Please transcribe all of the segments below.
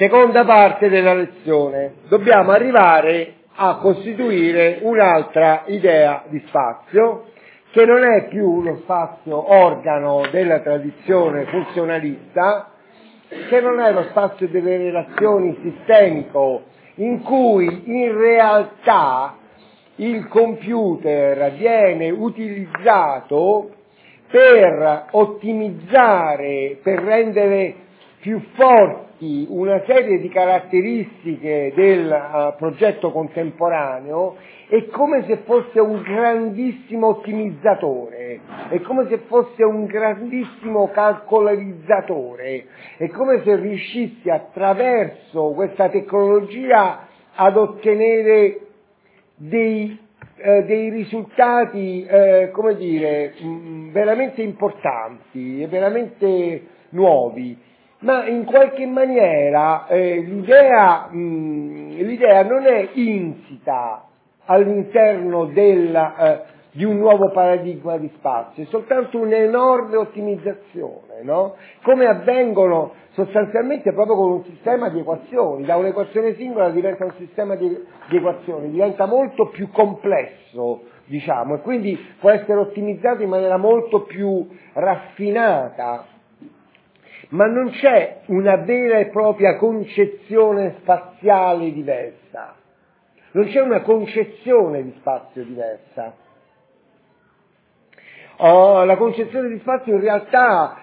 Seconda parte della lezione. Dobbiamo arrivare a costituire un'altra idea di spazio, che non è più lo spazio organo della tradizione funzionalista, che non è lo spazio delle relazioni sistemico, in cui in realtà il computer viene utilizzato per ottimizzare, per rendere più forti una serie di caratteristiche del progetto contemporaneo. È come se fosse un grandissimo ottimizzatore, è come se fosse un grandissimo calcolarizzatore, è come se riuscisse attraverso questa tecnologia ad ottenere dei risultati, come dire, veramente importanti e veramente nuovi. Ma in qualche maniera l'idea non è insita all'interno di un nuovo paradigma di spazio, è soltanto un'enorme ottimizzazione, no? Come avvengono sostanzialmente proprio con un sistema di equazioni. Da un'equazione singola diventa un sistema di equazioni, diventa molto più complesso, diciamo, e quindi può essere ottimizzato in maniera molto più raffinata. Ma non c'è una vera e propria concezione spaziale diversa, non c'è una concezione di spazio diversa. La concezione di spazio in realtà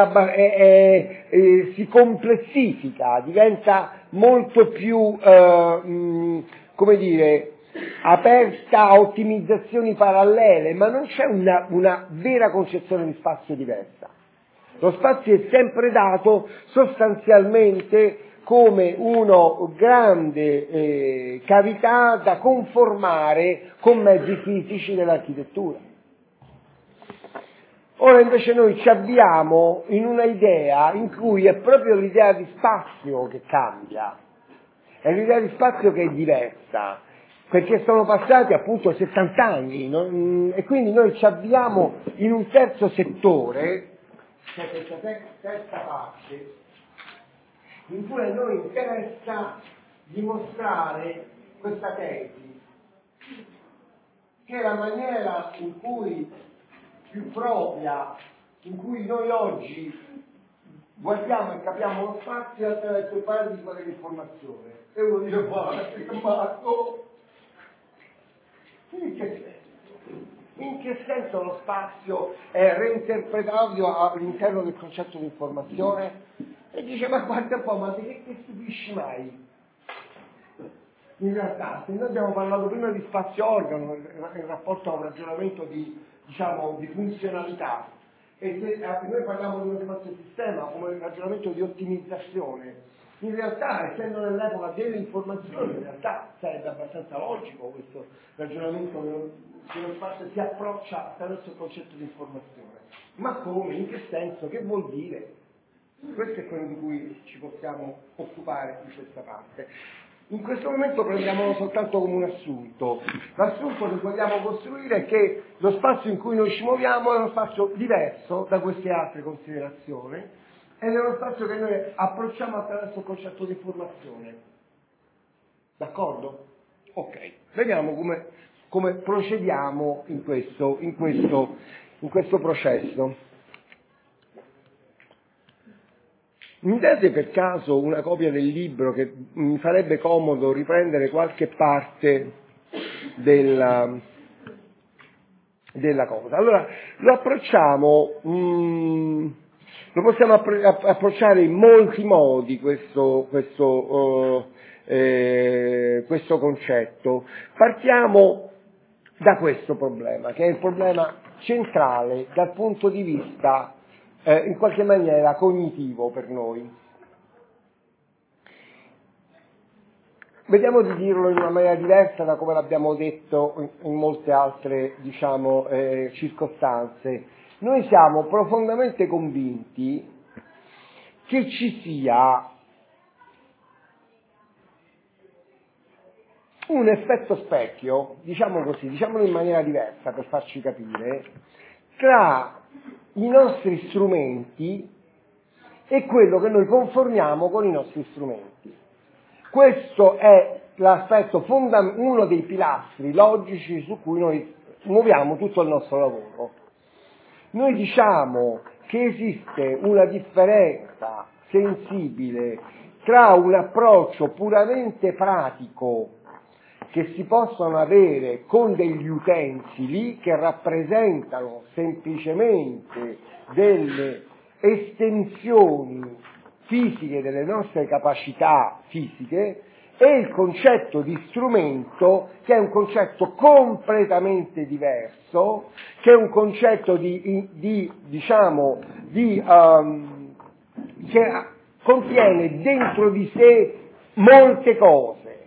si complessifica, diventa molto più, come dire, aperta a ottimizzazioni parallele, ma non c'è una vera concezione di spazio diversa. Lo spazio è sempre dato sostanzialmente come una grande cavità da conformare con mezzi fisici dell'architettura. Ora invece noi ci avviamo in una idea in cui è proprio l'idea di spazio che cambia, è l'idea di spazio che è diversa, perché sono passati appunto 70 anni, e quindi noi ci avviamo in un terzo settore, c'è questa terza parte, in cui a noi interessa dimostrare questa tesi, che è la maniera in cui più propria, in cui noi oggi guardiamo e capiamo lo spazio attraverso il paradigma dell'informazione. E uno dice, guarda, che matto! In che senso lo spazio è reinterpretato all'interno del concetto di informazione? E dice, ma guarda un po', ma di che ti stupisci mai? In realtà, se noi abbiamo parlato prima di spazio organo, in rapporto a un ragionamento di funzionalità, e se noi parliamo di uno spazio sistema come un ragionamento di ottimizzazione, in realtà, essendo nell'epoca delle informazioni, in realtà sarebbe abbastanza logico questo ragionamento che lo spazio si approccia attraverso il concetto di informazione. Ma come? In che senso? Che vuol dire? Questo è quello di cui ci possiamo occupare in questa parte. In questo momento prendiamolo soltanto come un assunto. L'assunto che vogliamo costruire è che lo spazio in cui noi ci muoviamo è uno spazio diverso da queste altre considerazioni ed è uno spazio che noi approcciamo attraverso il concetto di informazione. D'accordo? Ok. Vediamo come procediamo in questo processo. Mi date per caso una copia del libro, che mi farebbe comodo riprendere qualche parte della cosa. Allora, lo possiamo approcciare in molti modi questo concetto. Partiamo da questo problema, che è il problema centrale dal punto di vista in qualche maniera cognitivo per noi. Vediamo di dirlo in una maniera diversa da come l'abbiamo detto in molte altre, circostanze. Noi siamo profondamente convinti che ci sia un effetto specchio, diciamolo in maniera diversa per farci capire, tra i nostri strumenti e quello che noi conformiamo con i nostri strumenti. Questo è l'aspetto uno dei pilastri logici su cui noi muoviamo tutto il nostro lavoro. Noi diciamo che esiste una differenza sensibile tra un approccio puramente pratico che si possono avere con degli utensili che rappresentano semplicemente delle estensioni fisiche delle nostre capacità fisiche, e il concetto di strumento, che è un concetto completamente diverso, che è un concetto che contiene dentro di sé molte cose.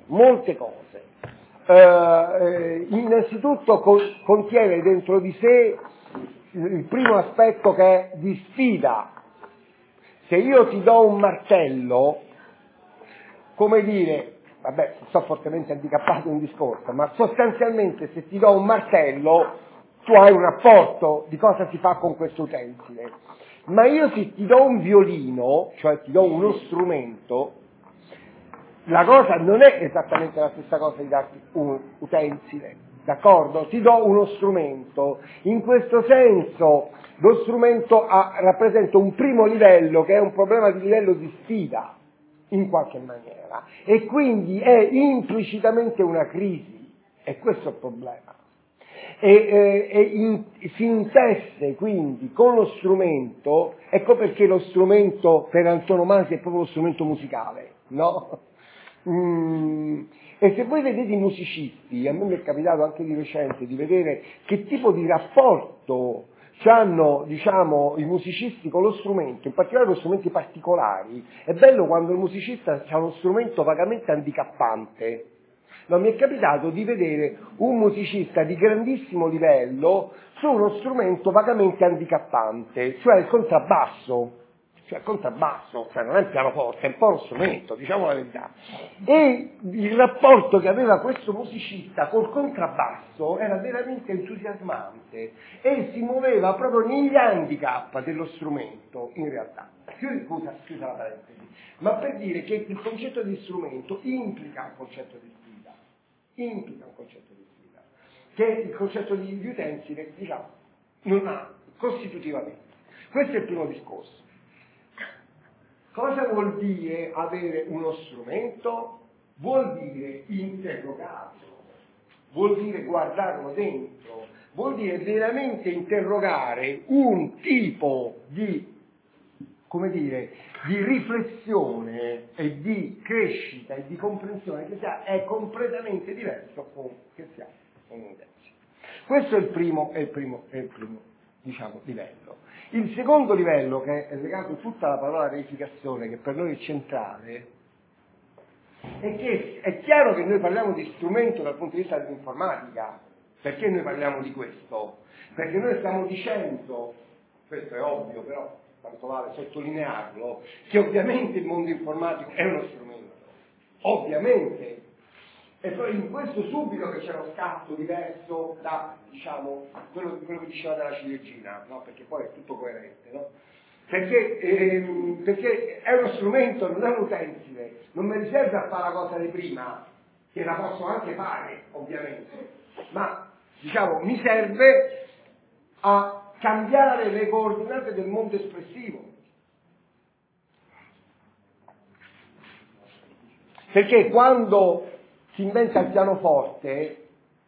Innanzitutto contiene dentro di sé il primo aspetto, che è di sfida. Se io ti do un martello, come dire, vabbè, sto fortemente handicappato in discorso, ma sostanzialmente se ti do un martello, tu hai un rapporto di cosa si fa con questo utensile. Ma io se ti do un violino, cioè ti do uno strumento, la cosa non è esattamente la stessa cosa di darti un utensile, d'accordo? Ti do uno strumento. In questo senso lo strumento rappresenta un primo livello, che è un problema di livello di sfida, in qualche maniera, e quindi è implicitamente una crisi, e questo è il problema. Si intesse quindi con lo strumento, ecco perché lo strumento per antonomasia è proprio lo strumento musicale, no? E se voi vedete i musicisti, a me mi è capitato anche di recente di vedere che tipo di rapporto hanno, diciamo, i musicisti con lo strumento, in particolare con strumenti particolari. È bello quando il musicista ha uno strumento vagamente handicappante. No, mi è capitato di vedere un musicista di grandissimo livello su uno strumento vagamente handicappante, cioè il contrabbasso. Cioè non è il pianoforte, è un po' lo strumento, diciamo la verità. E il rapporto che aveva questo musicista col contrabbasso era veramente entusiasmante e si muoveva proprio negli handicap dello strumento, in realtà. Scusa la parentesi, ma per dire che il concetto di strumento implica un concetto di sfida, che il concetto di utensile, diciamo, non ha costitutivamente. Questo è il primo discorso. Cosa vuol dire avere uno strumento? Vuol dire interrogarlo, vuol dire guardarlo dentro, vuol dire veramente interrogare un tipo di, come dire, di riflessione e di crescita e di comprensione che è completamente diverso che sia un utensile. Questo è il primo, diciamo, livello. Il secondo livello, che è legato tutta alla parola reificazione, che per noi è centrale, è che è chiaro che noi parliamo di strumento dal punto di vista dell'informatica. Perché noi parliamo di questo? Perché noi stiamo dicendo, questo è ovvio però, tanto vale sottolinearlo, che ovviamente il mondo informatico è uno strumento, ovviamente. E poi in questo subito che c'è uno scatto diverso da, diciamo, quello che diceva della ciliegina, no? Perché poi è tutto coerente, no? Perché è uno strumento, non è un utensile, non mi riserve a fare la cosa di prima, che la posso anche fare, ovviamente, ma, diciamo, mi serve a cambiare le coordinate del mondo espressivo. Perché quando si inventa il pianoforte,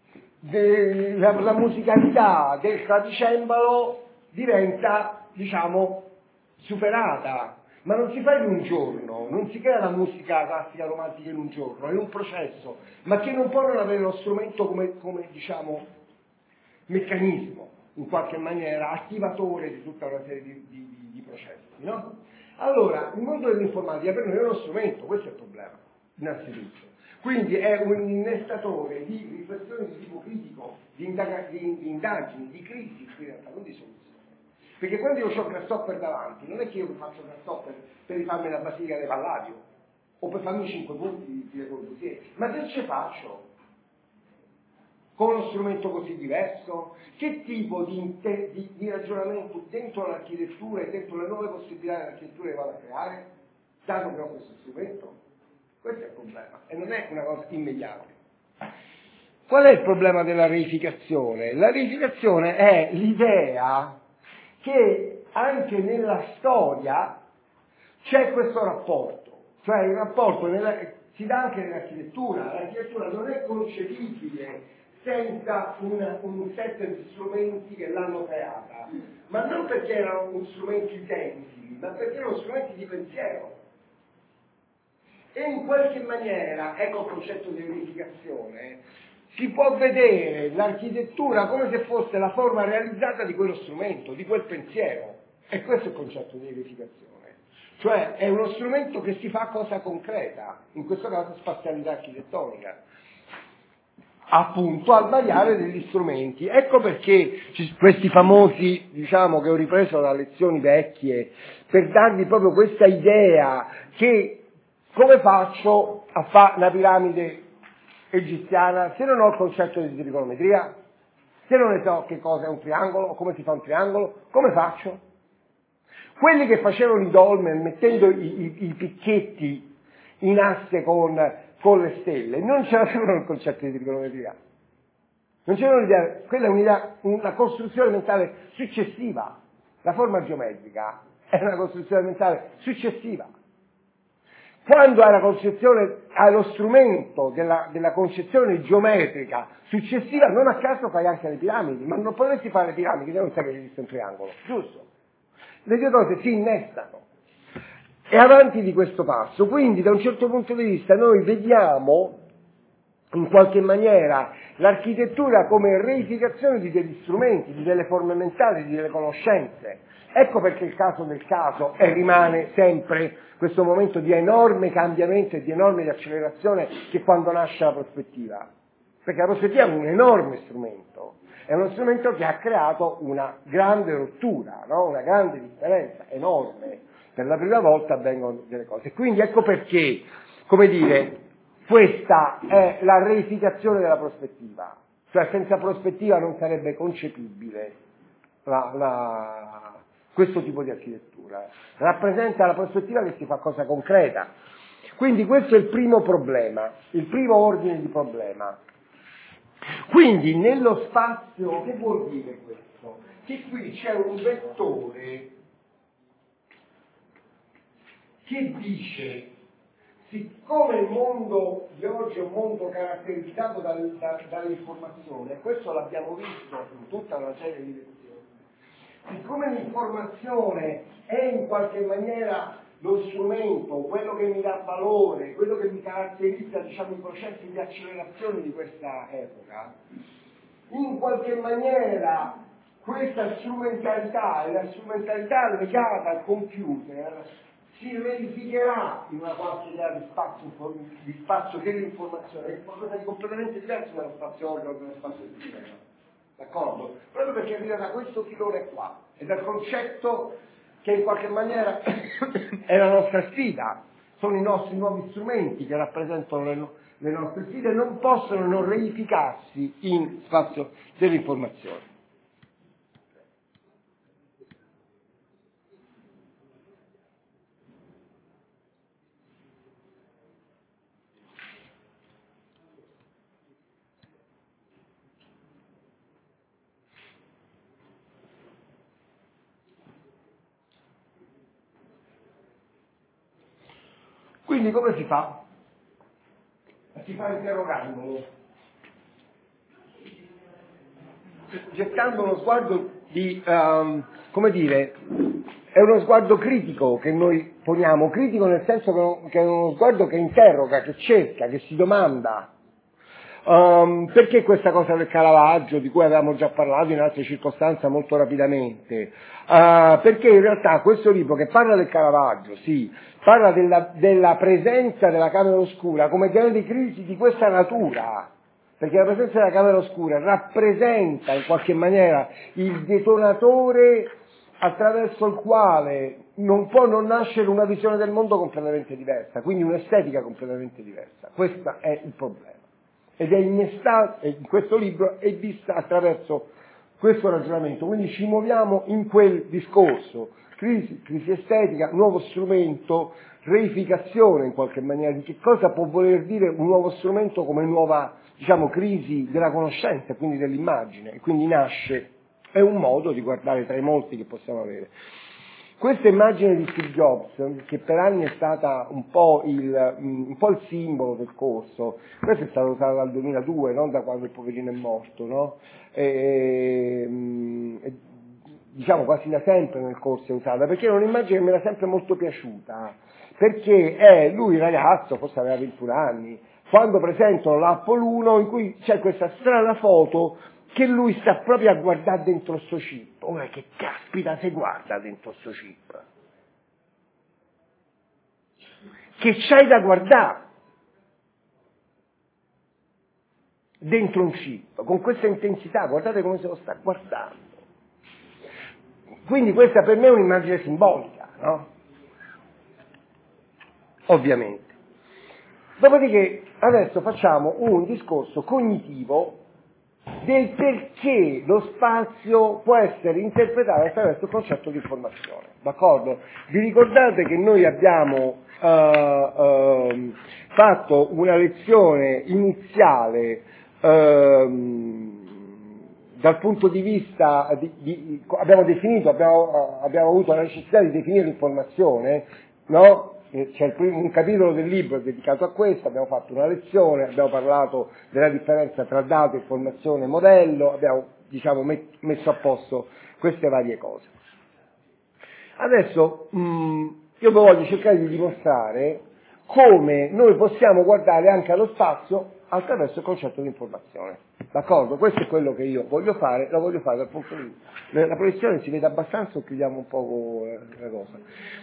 la musicalità del clavicembalo diventa, diciamo, superata, ma non si fa in un giorno, non si crea la musica classica romantica in un giorno, è un processo, ma che non può non avere lo strumento come diciamo, meccanismo, in qualche maniera, attivatore di tutta una serie di processi, no? Allora, il mondo dell'informatica per noi è uno strumento, questo è il problema, innanzitutto. Quindi è un innestatore di riflessioni di tipo critico, di indagini, di crisi, in realtà, non di soluzione. Perché quando io ho Grasshopper davanti, non è che io faccio Grasshopper per rifarmi la Basilica del Palladio, o per farmi 5 punti di Le Corbusier, ma che ce faccio? con uno strumento così diverso? Che tipo di ragionamento dentro l'architettura e dentro le nuove possibilità dell'architettura vanno a creare, dato che ho questo strumento? Questo è il problema, e non è una cosa immediata. Qual è il problema della reificazione? La reificazione è l'idea che anche nella storia c'è questo rapporto, cioè il rapporto si dà anche nell'architettura. L'architettura non è concepibile senza un set di strumenti che l'hanno creata, ma non perché erano strumenti utensili, ma perché erano strumenti di pensiero. E in qualche maniera, ecco il concetto di reificazione, si può vedere l'architettura come se fosse la forma realizzata di quello strumento, di quel pensiero. E questo è il concetto di reificazione. Cioè è uno strumento che si fa cosa concreta, in questo caso spazialità architettonica, appunto al variare degli strumenti. Ecco perché questi famosi, diciamo, che ho ripreso da lezioni vecchie, per darvi proprio questa idea che come faccio a fare una piramide egiziana se non ho il concetto di trigonometria, se non ne so che cosa è un triangolo, come si fa un triangolo, come faccio? Quelli che facevano i dolmen mettendo i picchetti in asse con le stelle non c'erano il concetto di trigonometria, non c'era un'idea, quella è un'idea, una costruzione mentale successiva. La forma geometrica è una costruzione mentale successiva. Quando hai la concezione, hai lo strumento della concezione geometrica successiva, non a caso fai anche le piramidi, ma non potresti fare le piramidi se non sai che esiste un triangolo, giusto? Le due cose si innestano. E avanti di questo passo, quindi da un certo punto di vista noi vediamo in qualche maniera l'architettura come reificazione di degli strumenti, di delle forme mentali, di delle conoscenze. Ecco perché il caso del caso rimane sempre questo momento di enorme cambiamento e di enorme accelerazione che quando nasce la prospettiva. Perché la prospettiva è un enorme strumento, è uno strumento che ha creato una grande rottura, no? Una grande differenza, enorme. Per la prima volta avvengono delle cose. Quindi ecco perché, come dire, questa è la reificazione della prospettiva. Cioè senza prospettiva non sarebbe concepibile questo tipo di architettura. Rappresenta la prospettiva che si fa cosa concreta. Quindi questo è il primo problema, il primo ordine di problema. Quindi nello spazio, che vuol dire questo? Che qui c'è un vettore che dice, siccome il mondo di oggi è un mondo caratterizzato dall'informazione, e questo l'abbiamo visto in tutta una serie di lezioni, siccome l'informazione è in qualche maniera lo strumento, quello che mi dà valore, quello che mi caratterizza, diciamo, i processi di accelerazione di questa epoca, in qualche maniera questa strumentalità e la strumentalità legata al computer si verificherà in una qualche idea di spazio dell'informazione, che è qualcosa di completamente diverso dallo spazio organo che dallo spazio del sistema. D'accordo? Proprio perché arriva da questo filone qua e dal concetto che in qualche maniera è la nostra sfida, sono i nostri nuovi strumenti che rappresentano le nostre sfide, non possono non reificarsi in spazio dell'informazione. Quindi come si fa? Si fa interrogandolo, gettando uno sguardo di, come dire, è uno sguardo critico che noi poniamo, critico nel senso che è uno sguardo che interroga, che cerca, che si domanda. Perché questa cosa del Caravaggio, di cui avevamo già parlato in altre circostanze molto rapidamente? Perché in realtà questo libro che parla del Caravaggio, sì, parla della presenza della Camera Oscura come grande crisi di questa natura, perché la presenza della Camera Oscura rappresenta in qualche maniera il detonatore attraverso il quale non può non nascere una visione del mondo completamente diversa, quindi un'estetica completamente diversa. Questo è il problema. ed è innestata, in questo libro è vista attraverso questo ragionamento, quindi ci muoviamo in quel discorso, crisi estetica, nuovo strumento, reificazione in qualche maniera, di che cosa può voler dire un nuovo strumento come nuova, diciamo, crisi della conoscenza, quindi dell'immagine, e quindi nasce, è un modo di guardare tra i molti che possiamo avere. Questa immagine di Steve Jobs, che per anni è stata un po' il simbolo del corso, questo è stato usato dal 2002, non da quando il poverino è morto, no? Diciamo quasi da sempre nel corso è usata, perché era un'immagine che mi era sempre molto piaciuta, perché è lui ragazzo, forse aveva 21 anni, quando presentano l'Apple 1 in cui c'è questa strana foto che lui sta proprio a guardare dentro il suo chip. Ora che caspita se guarda dentro il suo chip? Che c'hai da guardare dentro un chip, con questa intensità, guardate come se lo sta guardando. Quindi questa per me è un'immagine simbolica, no? Ovviamente. Dopodiché adesso facciamo un discorso cognitivo del perché lo spazio può essere interpretato attraverso il concetto di informazione, d'accordo? Vi ricordate che noi abbiamo fatto una lezione iniziale dal punto di vista abbiamo definito, abbiamo avuto la necessità di definire l'informazione, no? C'è un capitolo del libro dedicato a questo, abbiamo fatto una lezione, abbiamo parlato della differenza tra dato, informazione e modello, abbiamo diciamo messo a posto queste varie cose. Adesso io voglio cercare di dimostrare come noi possiamo guardare anche allo spazio attraverso il concetto di informazione. D'accordo? Questo è quello che io voglio fare, lo voglio fare dal punto di vista. La proiezione si vede abbastanza o chiudiamo un po' la cosa?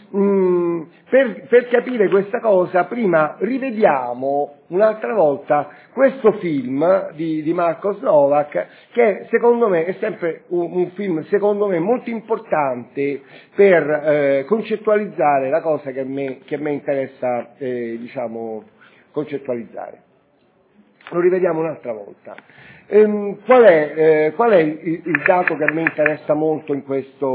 Per capire questa cosa, prima rivediamo un'altra volta questo film di Marcos Novak, che secondo me è sempre un film, secondo me, molto importante per concettualizzare la cosa che a me interessa, diciamo, concettualizzare. Lo rivediamo un'altra volta. Qual è il dato che a me interessa molto in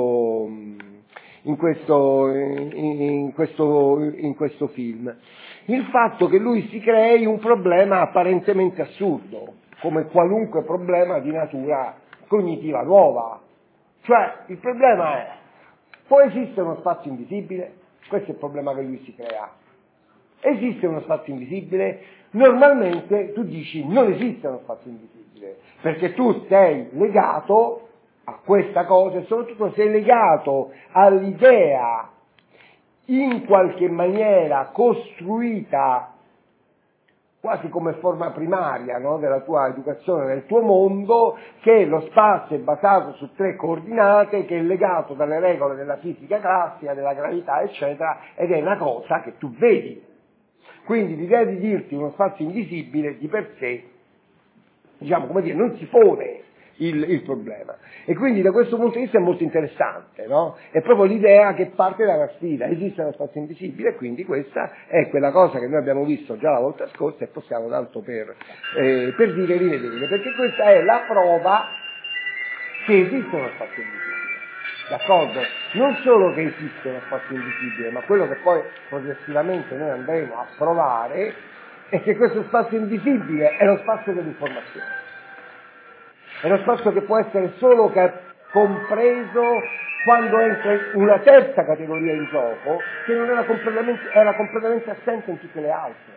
questo film? Il fatto che lui si crei un problema apparentemente assurdo, come qualunque problema di natura cognitiva nuova. Cioè, il problema è, può esistere uno spazio invisibile? Questo è il problema che lui si crea. Esiste uno spazio invisibile? Normalmente tu dici non esiste uno spazio invisibile, perché tu sei legato a questa cosa e soprattutto sei legato all'idea in qualche maniera costruita quasi come forma primaria, no, della tua educazione, del tuo mondo, che lo spazio è basato su 3 coordinate, che è legato dalle regole della fisica classica, della gravità, eccetera, ed è una cosa che tu vedi. Quindi l'idea di dirti uno spazio invisibile di per sé, diciamo, come dire, non si pone il problema. E quindi da questo punto di vista è molto interessante, no? È proprio l'idea che parte dalla sfida, esiste uno spazio invisibile, e quindi questa è quella cosa che noi abbiamo visto già la volta scorsa e possiamo tanto per dire e rivedere, perché questa è la prova che esiste uno spazio invisibile, d'accordo? Non solo che esiste uno spazio invisibile, ma quello che poi progressivamente noi andremo a provare è che questo spazio invisibile è lo spazio dell'informazione. È uno spazio che può essere solo compreso quando entra una terza categoria in gioco, che non era completamente assente in tutte le altre.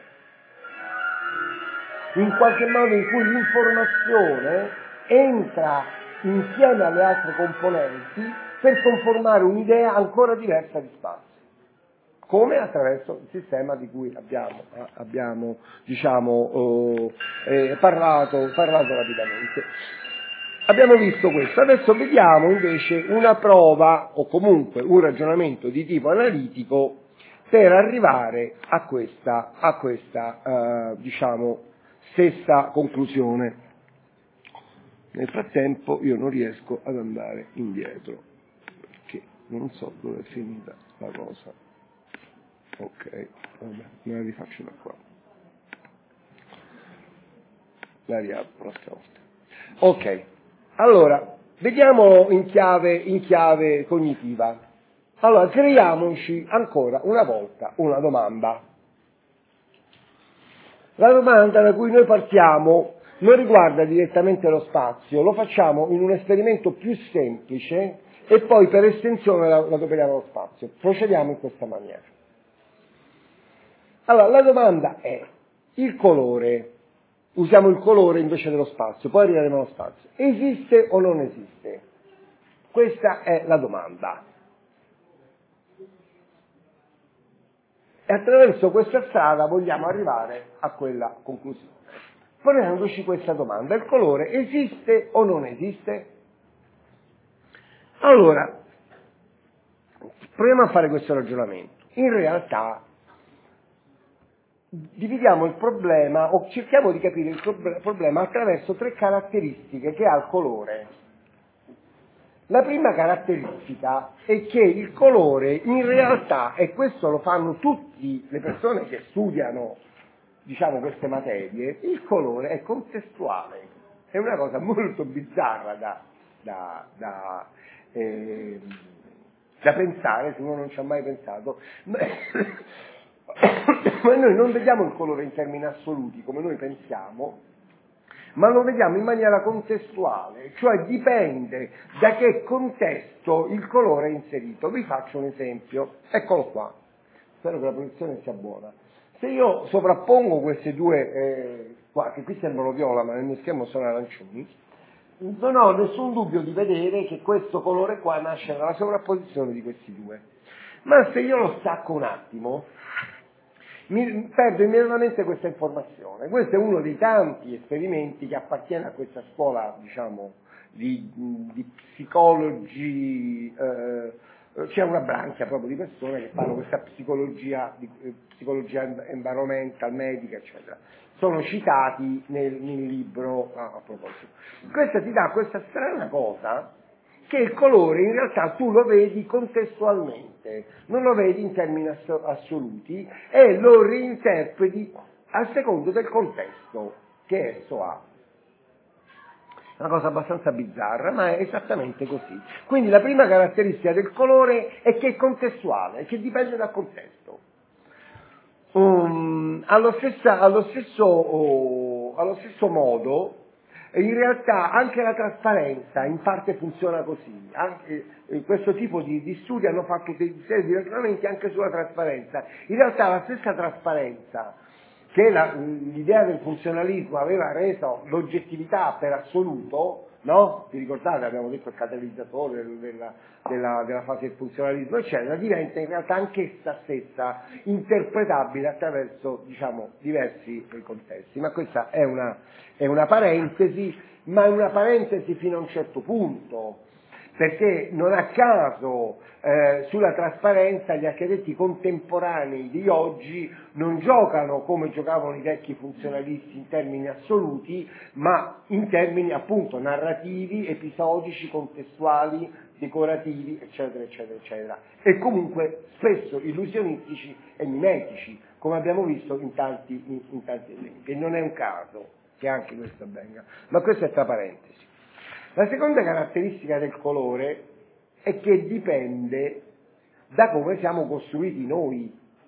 In qualche modo in cui l'informazione entra insieme alle altre componenti per conformare un'idea ancora diversa di spazio. Come? Attraverso il sistema di cui abbiamo diciamo, parlato rapidamente. Abbiamo visto questo, adesso vediamo invece una prova o comunque un ragionamento di tipo analitico per arrivare a questa diciamo, stessa conclusione. Nel frattempo io non riesco ad andare indietro, perché non so dove è finita la cosa. Ok, vabbè, me la rifaccio da qua. la prossima volta. Ok, allora, vediamo in chiave cognitiva. Allora, creiamoci ancora una volta una domanda. La domanda da cui noi partiamo non riguarda direttamente lo spazio, lo facciamo in un esperimento più semplice e poi per estensione la adoperiamo allo spazio. Procediamo in questa maniera. Allora, la domanda è: il colore, usiamo il colore invece dello spazio, poi arriveremo allo spazio, esiste o non esiste? Questa è la domanda. E attraverso questa strada vogliamo arrivare a quella conclusione. Ponendoci questa domanda: il colore esiste o non esiste? Allora, proviamo a fare questo ragionamento. In realtà, dividiamo il problema, o cerchiamo di capire il problema attraverso 3 caratteristiche che ha il colore. La prima caratteristica è che il colore in realtà, e questo lo fanno tutte le persone che studiano, diciamo, queste materie, il colore è contestuale. È una cosa molto bizzarra da pensare, se uno non ci ha mai pensato, ma noi non vediamo il colore in termini assoluti come noi pensiamo, ma lo vediamo in maniera contestuale, cioè dipende da che contesto il colore è inserito. Vi faccio un esempio, eccolo qua, spero che la posizione sia buona. Se io sovrappongo queste due, qua, che qui sembrano viola ma nel mio schermo sono arancioni, non ho nessun dubbio di vedere che questo colore qua nasce dalla sovrapposizione di questi due. Ma se io lo stacco un attimo, mi perdo immediatamente questa informazione. Questo è uno dei tanti esperimenti che appartiene a questa scuola, diciamo, di psicologi, c'è una branca proprio di persone che fanno questa psicologia environmental, medica, eccetera. Sono citati nel libro a proposito. Questa ti dà questa strana cosa, che il colore in realtà tu lo vedi contestualmente, non lo vedi in termini assoluti e lo reinterpreti a secondo del contesto che esso ha. È una cosa abbastanza bizzarra, ma è esattamente così. Quindi la prima caratteristica del colore è che è contestuale, che dipende dal contesto. Allo stesso modo, in realtà anche la trasparenza in parte funziona così. Anche, questo tipo di studi hanno fatto una serie di ragionamenti anche sulla trasparenza. In realtà la stessa trasparenza che l'idea del funzionalismo aveva reso l'oggettività per assoluto, no? Vi ricordate, abbiamo detto il catalizzatore della fase del funzionalismo, eccetera, diventa in realtà anch'essa stessa interpretabile attraverso, diciamo, diversi contesti. Ma questa è una parentesi, ma è una parentesi fino a un certo punto, perché non a caso sulla trasparenza gli architetti contemporanei di oggi non giocano come giocavano i vecchi funzionalisti in termini assoluti, ma in termini appunto narrativi, episodici, contestuali, decorativi, eccetera, eccetera, eccetera. E comunque spesso illusionistici e mimetici, come abbiamo visto in tanti esempi. E non è un caso che anche questo avvenga, ma questa è tra parentesi. La seconda caratteristica del colore è che dipende da come siamo costruiti noi.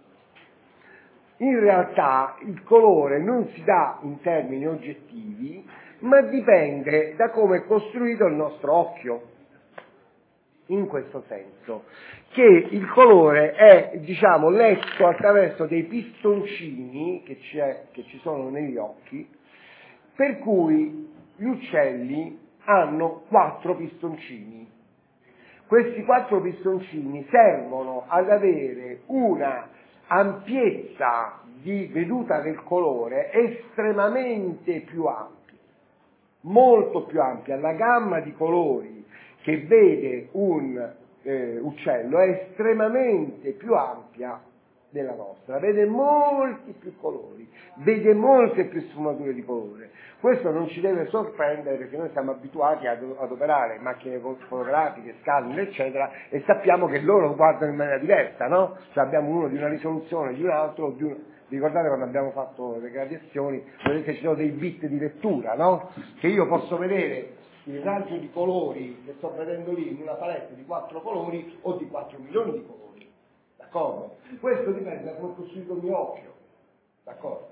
In realtà il colore non si dà in termini oggettivi, ma dipende da come è costruito il nostro occhio. In questo senso, che il colore è, diciamo, letto attraverso dei pistoncini che ci sono negli occhi, per cui gli uccelli hanno 4 pistoncini. Questi 4 pistoncini servono ad avere una ampiezza di veduta del colore estremamente più ampia, molto più ampia. La gamma di colori che vede un uccello è estremamente più ampia della nostra, vede molti più colori, vede molte più sfumature di colore. Questo non ci deve sorprendere, perché noi siamo abituati ad operare macchine fotografiche, scanner, eccetera, e sappiamo che loro guardano in maniera diversa, no? Cioè abbiamo uno di una risoluzione, di un altro, Vi ricordate quando abbiamo fatto le gradazioni, vedete ci sono dei bit di lettura, no? Che io posso vedere il raggio di colori che sto vedendo lì in una palette di 4 colori o di 4 milioni di colori, d'accordo? Questo dipende da come è costruito il mio occhio, d'accordo?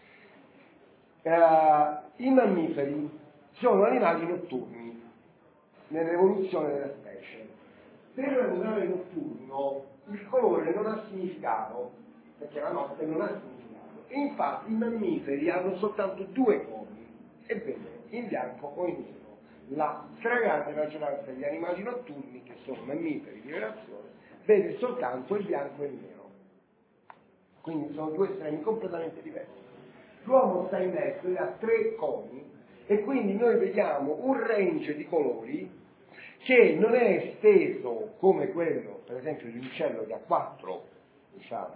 I mammiferi sono animali notturni nell'evoluzione della specie. Per l'animale notturno il colore non ha significato, perché la notte non ha significato, e infatti i mammiferi hanno soltanto 2 colori, ebbene, in bianco o in nero. La stragrande maggioranza degli animali notturni, che sono mammiferi di relazione, vede soltanto il bianco e il nero. Quindi sono 2 estremi completamente diversi. L'uomo sta in mezzo e ha 3 coni, e quindi noi vediamo un range di colori che non è esteso come quello, per esempio, di un uccello che ha 4, diciamo,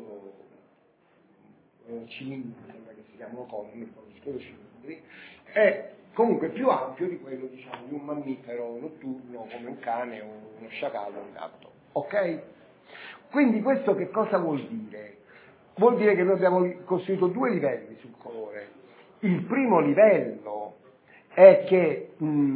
cilindri, sembra che si chiamano coni, cilindri, è comunque più ampio di quello, diciamo, di un mammifero notturno come un cane o uno sciacallo o un gatto. Ok? Quindi questo che cosa vuol dire? Vuol dire che noi abbiamo costruito 2 livelli sul colore. Il primo livello è che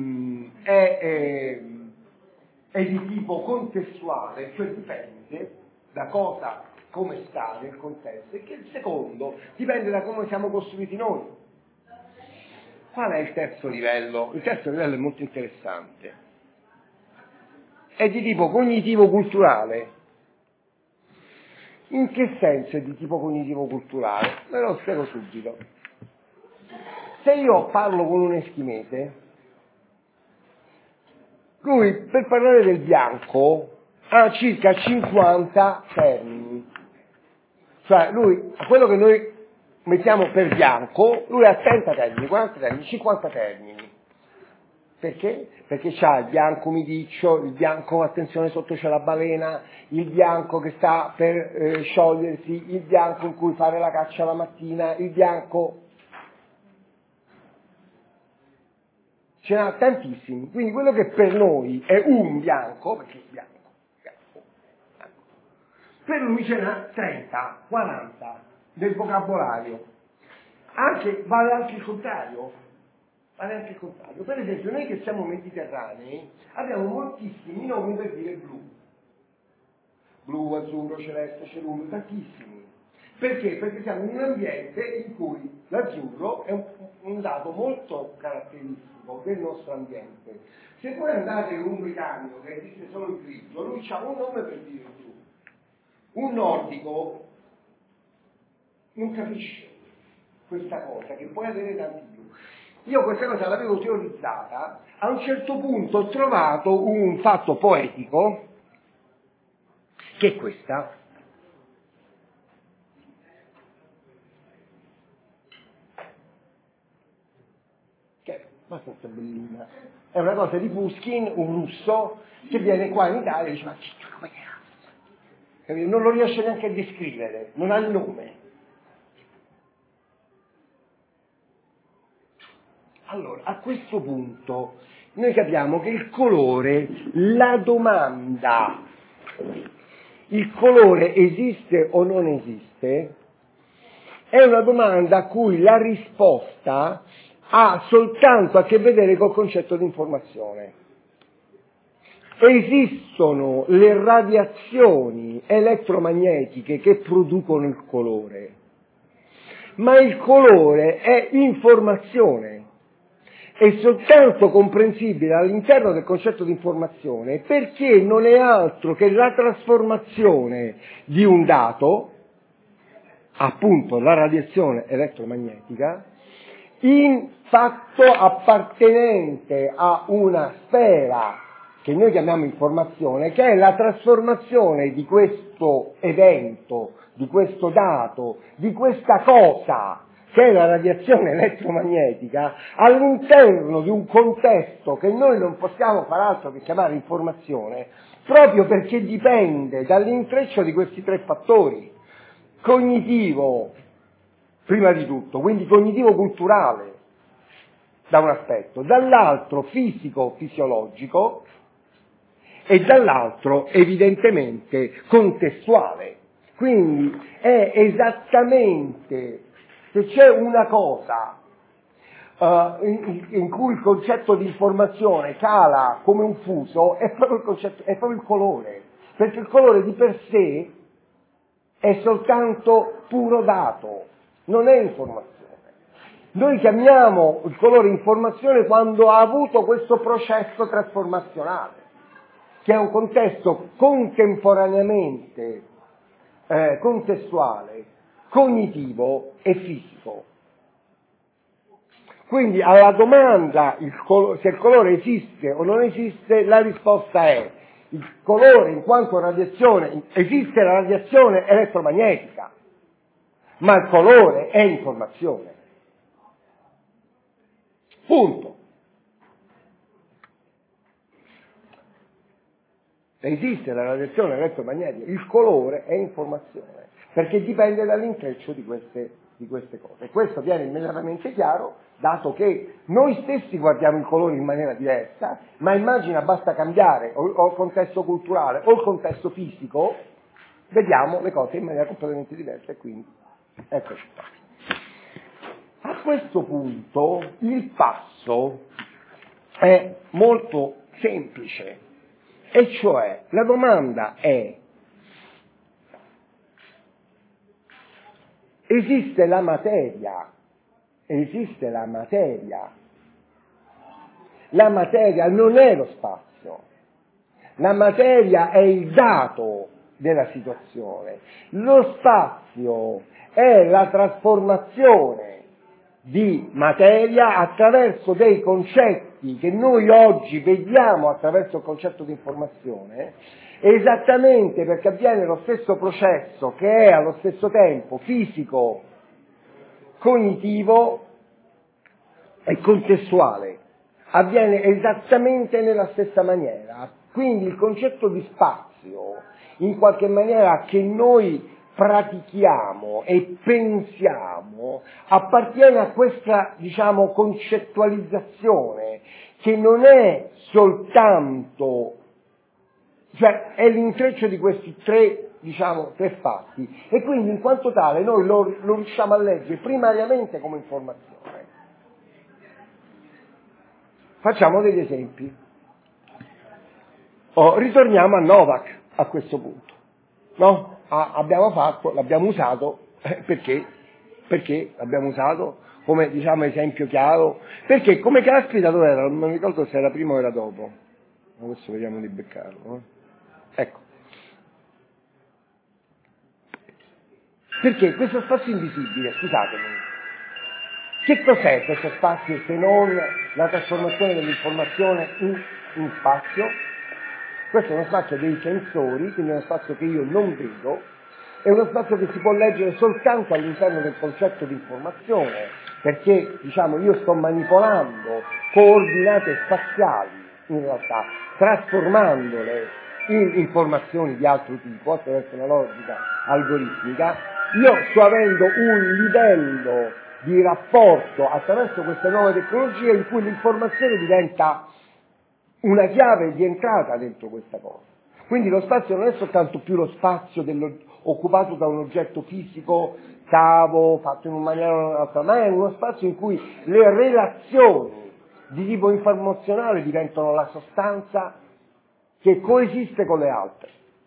è di tipo contestuale, cioè dipende da cosa, come sta nel contesto, e che il secondo dipende da come siamo costruiti noi. Qual è il terzo livello? Il terzo livello è molto interessante. È di tipo cognitivo-culturale. In che senso è di tipo cognitivo-culturale? Ve lo spiego subito. Se io parlo con un eschimese, lui per parlare del bianco ha circa 50 termini. Cioè lui, a quello che noi mettiamo per bianco, lui ha 30 termini, 40 termini, 50 termini. Perché? Perché c'ha il bianco umidiccio, il bianco, attenzione, sotto c'è la balena, il bianco che sta per sciogliersi, il bianco in cui fare la caccia la mattina, il bianco... Ce n'ha tantissimi. Quindi quello che per noi è un bianco, perché è bianco, per lui ce n'ha 30, 40 del vocabolario. Vale anche il contrario. Vale anche il contrario. Per esempio, noi che siamo mediterranei abbiamo moltissimi nomi per dire blu. Blu, azzurro, celeste, cerullo, tantissimi. Perché? Perché siamo in un ambiente in cui l'azzurro è un dato molto caratteristico del nostro ambiente. Se voi andate in un britannico che esiste solo il grigio, lui ha un nome per dire blu. Un nordico non capisce questa cosa, che puoi avere tanti blu. Io questa cosa l'avevo teorizzata, a un certo punto ho trovato un fatto poetico, che è questa. Che è abbastanza bellina. È una cosa di Pushkin, un russo, che viene qua in Italia e dice, ma come cazzo? Non lo riesce neanche a descrivere, non ha il nome. Allora, a questo punto noi capiamo che il colore, la domanda, il colore esiste o non esiste, è una domanda a cui la risposta ha soltanto a che vedere col concetto di informazione. Esistono le radiazioni elettromagnetiche che producono il colore, ma il colore è informazione. È soltanto comprensibile all'interno del concetto di informazione perché non è altro che la trasformazione di un dato, appunto la radiazione elettromagnetica, in fatto appartenente a una sfera che noi chiamiamo informazione, che è la trasformazione di questo evento, di questo dato, di questa cosa, che è la radiazione elettromagnetica, all'interno di un contesto che noi non possiamo far altro che chiamare informazione, proprio perché dipende dall'intreccio di questi 3 fattori. Cognitivo, prima di tutto, quindi cognitivo-culturale, da un aspetto, dall'altro fisico-fisiologico e dall'altro evidentemente contestuale. Quindi è esattamente, se c'è una cosa in cui il concetto di informazione cala come un fuso, è proprio il colore, perché il colore di per sé è soltanto puro dato, non è informazione. Noi chiamiamo il colore informazione quando ha avuto questo processo trasformazionale, che è un contesto contemporaneamente contestuale, cognitivo e fisico. Quindi alla domanda se il colore esiste o non esiste, la risposta è: il colore in quanto radiazione, esiste la radiazione elettromagnetica, ma il colore è informazione. Punto. Esiste la radiazione elettromagnetica, il colore è informazione, perché dipende dall'intreccio di queste cose. Questo viene immediatamente chiaro, dato che noi stessi guardiamo il colore in maniera diversa, ma immagina basta cambiare o il contesto culturale o il contesto fisico, vediamo le cose in maniera completamente diversa, e quindi eccoci qua. A questo punto il passo è molto semplice, e cioè la domanda è: esiste la materia? Esiste la materia. La materia non è lo spazio. La materia è il dato della situazione. Lo spazio è la trasformazione di materia attraverso dei concetti che noi oggi vediamo attraverso il concetto di informazione, esattamente perché avviene lo stesso processo che è allo stesso tempo fisico, cognitivo e contestuale. Avviene esattamente nella stessa maniera. Quindi il concetto di spazio, in qualche maniera, che noi pratichiamo e pensiamo, appartiene a questa, concettualizzazione che non è soltanto, cioè è l'intreccio di questi tre fatti, e quindi in quanto tale noi lo riusciamo a leggere primariamente come informazione. Facciamo degli esempi. Ritorniamo a Novak a questo punto, no? L'abbiamo usato perché l'abbiamo usato come esempio chiaro, perché come caspita dove era? Non mi ricordo se era prima o era dopo. Adesso vediamo di beccarlo. Ecco. Perché questo spazio invisibile, scusatemi, che cos'è questo spazio se non la trasformazione dell'informazione in spazio? Questo è uno spazio dei sensori, quindi è uno spazio che io non vedo, è uno spazio che si può leggere soltanto all'interno del concetto di informazione, perché io sto manipolando coordinate spaziali, in realtà, trasformandole in informazioni di altro tipo attraverso una logica algoritmica. Io sto avendo un livello di rapporto attraverso queste nuove tecnologie in cui l'informazione diventa una chiave di entrata dentro questa cosa. Quindi lo spazio non è soltanto più lo spazio occupato da un oggetto fisico, cavo, fatto in una maniera o un'altra, ma è uno spazio in cui le relazioni di tipo informazionale diventano la sostanza che coesiste con le altre.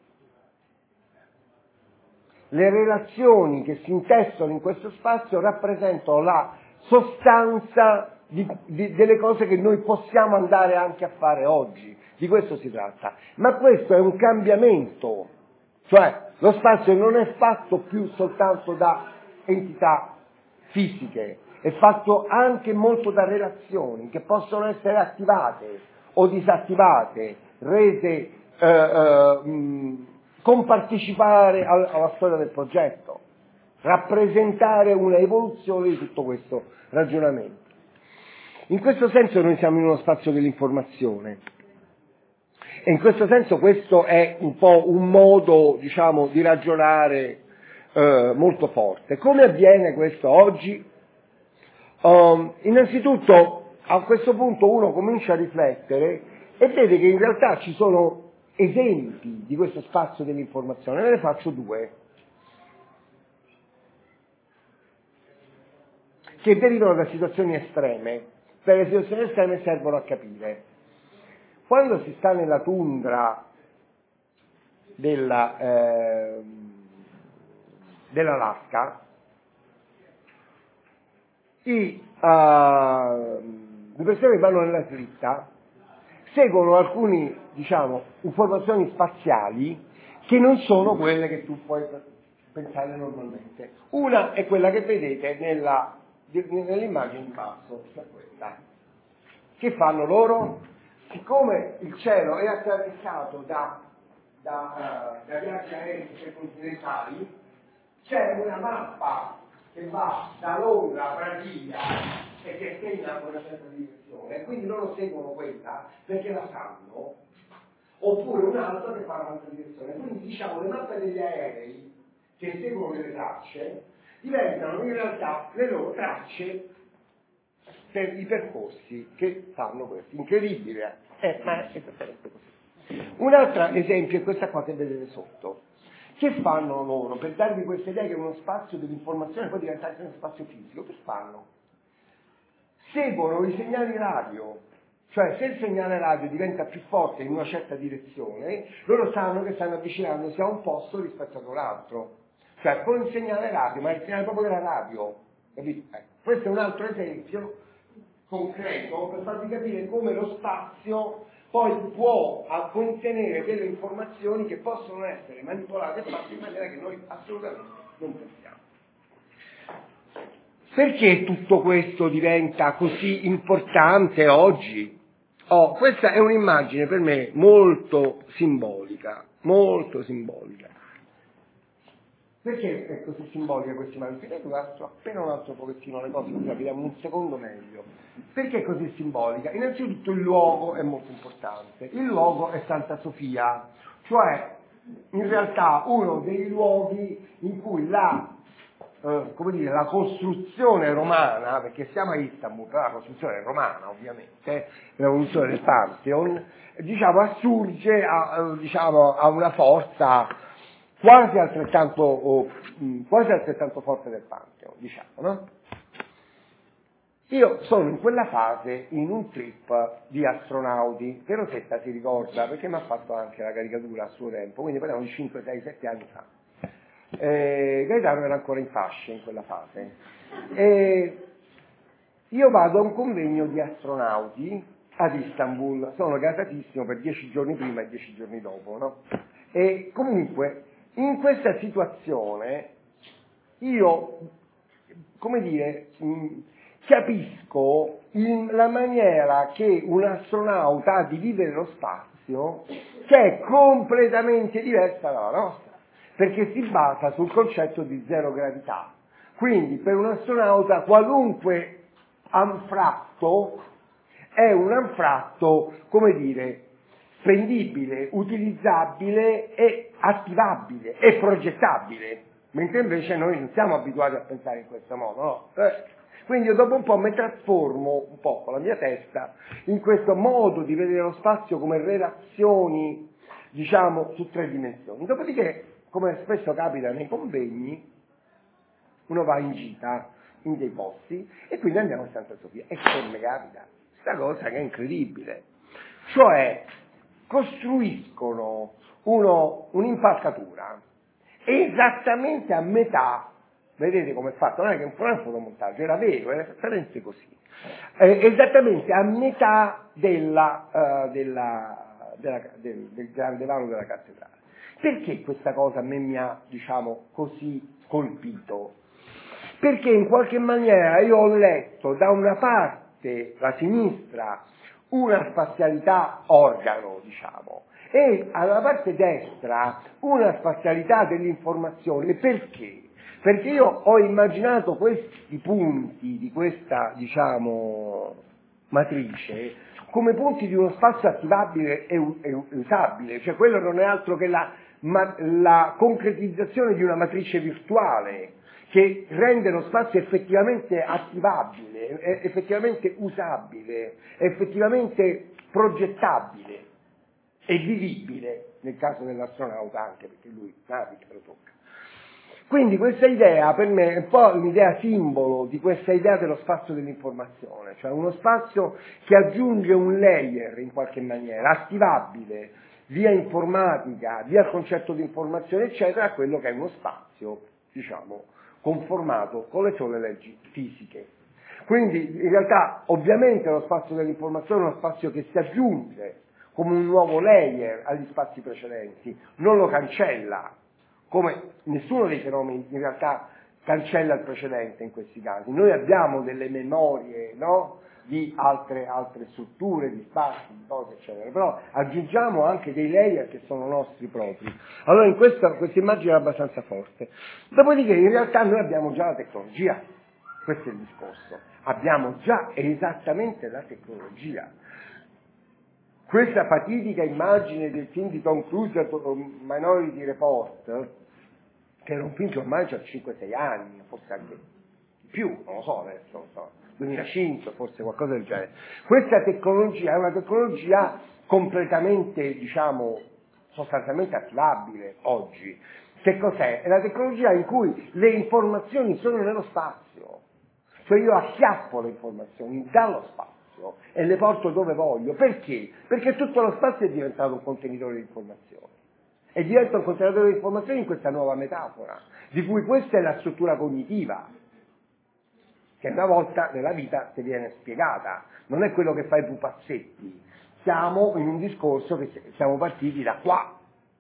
Le relazioni che si intessono in questo spazio rappresentano la sostanza delle cose che noi possiamo andare anche a fare oggi. Di questo si tratta. Ma questo è un cambiamento. Cioè, lo spazio non è fatto più soltanto da entità fisiche, è fatto anche molto da relazioni che possono essere attivate o disattivate, rese compartecipare alla storia del progetto, rappresentare una evoluzione di tutto questo ragionamento. In questo senso noi siamo in uno spazio dell'informazione, e in questo senso questo è un po' un modo, di ragionare molto forte. Come avviene questo oggi? Innanzitutto, a questo punto uno comincia a riflettere e vede che in realtà ci sono esempi di questo spazio dell'informazione. Ne faccio due. che derivano da situazioni estreme. Per le situazioni estreme servono a capire. Quando si sta nella tundra dell'Alaska, le persone che vanno nella slitta seguono alcune, informazioni spaziali che non sono quelle che tu puoi pensare normalmente. Una è quella che vedete nell'immagine in basso, cioè questa. Che fanno loro? Siccome il cielo è attraversato da viaggi aerei intercontinentali, c'è una mappa che va da Londra a Brasilia e che segna una certa direzione, quindi loro seguono quella perché la sanno, oppure un'altra che fa un'altra direzione. Quindi le mappe degli aerei che seguono delle tracce diventano in realtà le loro tracce per i percorsi che fanno questi. Incredibile, ma è esattamente così. Un altro esempio è questa qua che vedete sotto. Che fanno loro per darvi questa idea che uno spazio dell'informazione può diventare anche uno spazio fisico? Che fanno? Seguono i segnali radio, cioè se il segnale radio diventa più forte in una certa direzione, loro sanno che stanno avvicinandosi a un posto rispetto ad un altro, cioè con il segnale radio, ma il segnale proprio della radio, capito? Questo è un altro esempio concreto per farvi capire come lo spazio poi può contenere delle informazioni che possono essere manipolate e fatte in maniera che noi assolutamente non pensiamo. Perché tutto questo diventa così importante oggi? Questa è un'immagine per me molto simbolica, molto simbolica. Perché è così simbolica questa immagine? Vedete, appena un altro pochettino le cose, così la vediamo un secondo meglio. Perché è così simbolica? Innanzitutto il luogo è molto importante. Il luogo è Santa Sofia, cioè in realtà uno dei luoghi in cui la costruzione romana, perché siamo a Istanbul, però la costruzione romana ovviamente, la costruzione del Pantheon, assurge a una forza quasi altrettanto forte del Pantheon, no? Io sono in quella fase in un trip di astronauti, che Rosetta si ricorda, perché mi ha fatto anche la caricatura a suo tempo, quindi parliamo di 5, 6, 7 anni fa. Gaetano era ancora in fasce in quella fase. Io vado a un convegno di astronauti ad Istanbul, sono gasatissimo per 10 giorni prima e 10 giorni dopo, no? E comunque in questa situazione io, capisco la maniera che un astronauta ha di vivere lo spazio, che è completamente diversa dalla nostra, perché si basa sul concetto di zero gravità. Quindi per un astronauta qualunque anfratto è un anfratto, spendibile, utilizzabile e attivabile e progettabile, mentre invece noi non siamo abituati a pensare in questo modo, no? Quindi io dopo un po' mi trasformo un po' con la mia testa in questo modo di vedere lo spazio come relazioni, su 3 dimensioni. Dopodiché, come spesso capita nei convegni, uno va in gita in dei posti e quindi andiamo a Santa Sofia. E come capita? Questa cosa che è incredibile. Cioè, costruiscono un'impalcatura esattamente a metà. Vedete come è fatto? Non è che è un fotomontaggio, era vero, era esattamente così. Esattamente a metà del grande vano della cattedrale. Perché questa cosa a me mi ha, così colpito? Perché in qualche maniera io ho letto da una parte, la sinistra, una spazialità organo, e alla parte destra una spazialità dell'informazione. Perché? Perché io ho immaginato questi punti di questa, matrice come punti di uno spazio attivabile e usabile, cioè quello non è altro che la concretizzazione di una matrice virtuale che rende lo spazio effettivamente attivabile, effettivamente usabile, effettivamente progettabile e vivibile, nel caso dell'astronauta anche, perché lui naviga, lo tocca. Quindi questa idea per me è un po' un'idea simbolo di questa idea dello spazio dell'informazione, cioè uno spazio che aggiunge un layer in qualche maniera, attivabile via informatica, via il concetto di informazione, eccetera, a quello che è uno spazio, diciamo, conformato con le sole leggi fisiche. Quindi in realtà ovviamente lo spazio dell'informazione è uno spazio che si aggiunge come un nuovo layer agli spazi precedenti, non lo cancella, come nessuno dei fenomeni in realtà cancella il precedente in questi casi. Noi abbiamo delle memorie, no? Di altre strutture, di spazi, di cose, eccetera, però aggiungiamo anche dei layer che sono nostri propri. Allora in questa immagine è abbastanza forte. Dopodiché in realtà noi abbiamo già la tecnologia, questo è il discorso, abbiamo già esattamente la tecnologia. Questa fatidica immagine del film di Tom Cruise, Minority Report, che era un film che ormai ha 5-6 anni, forse anche di più, non lo so adesso, non so, 2005, forse qualcosa del genere. Questa tecnologia è una tecnologia completamente, diciamo, sostanzialmente attivabile oggi. Che cos'è? È la tecnologia in cui le informazioni sono nello spazio, cioè io acchiappo le informazioni dallo spazio e le porto dove voglio. Perché? Perché tutto lo spazio è diventato un contenitore di informazioni. E diventa un contenitore di informazioni in questa nuova metafora, di cui questa è la struttura cognitiva, che una volta nella vita ti viene spiegata, non è quello che fa i pupazzetti. Siamo in un discorso che siamo partiti da qua,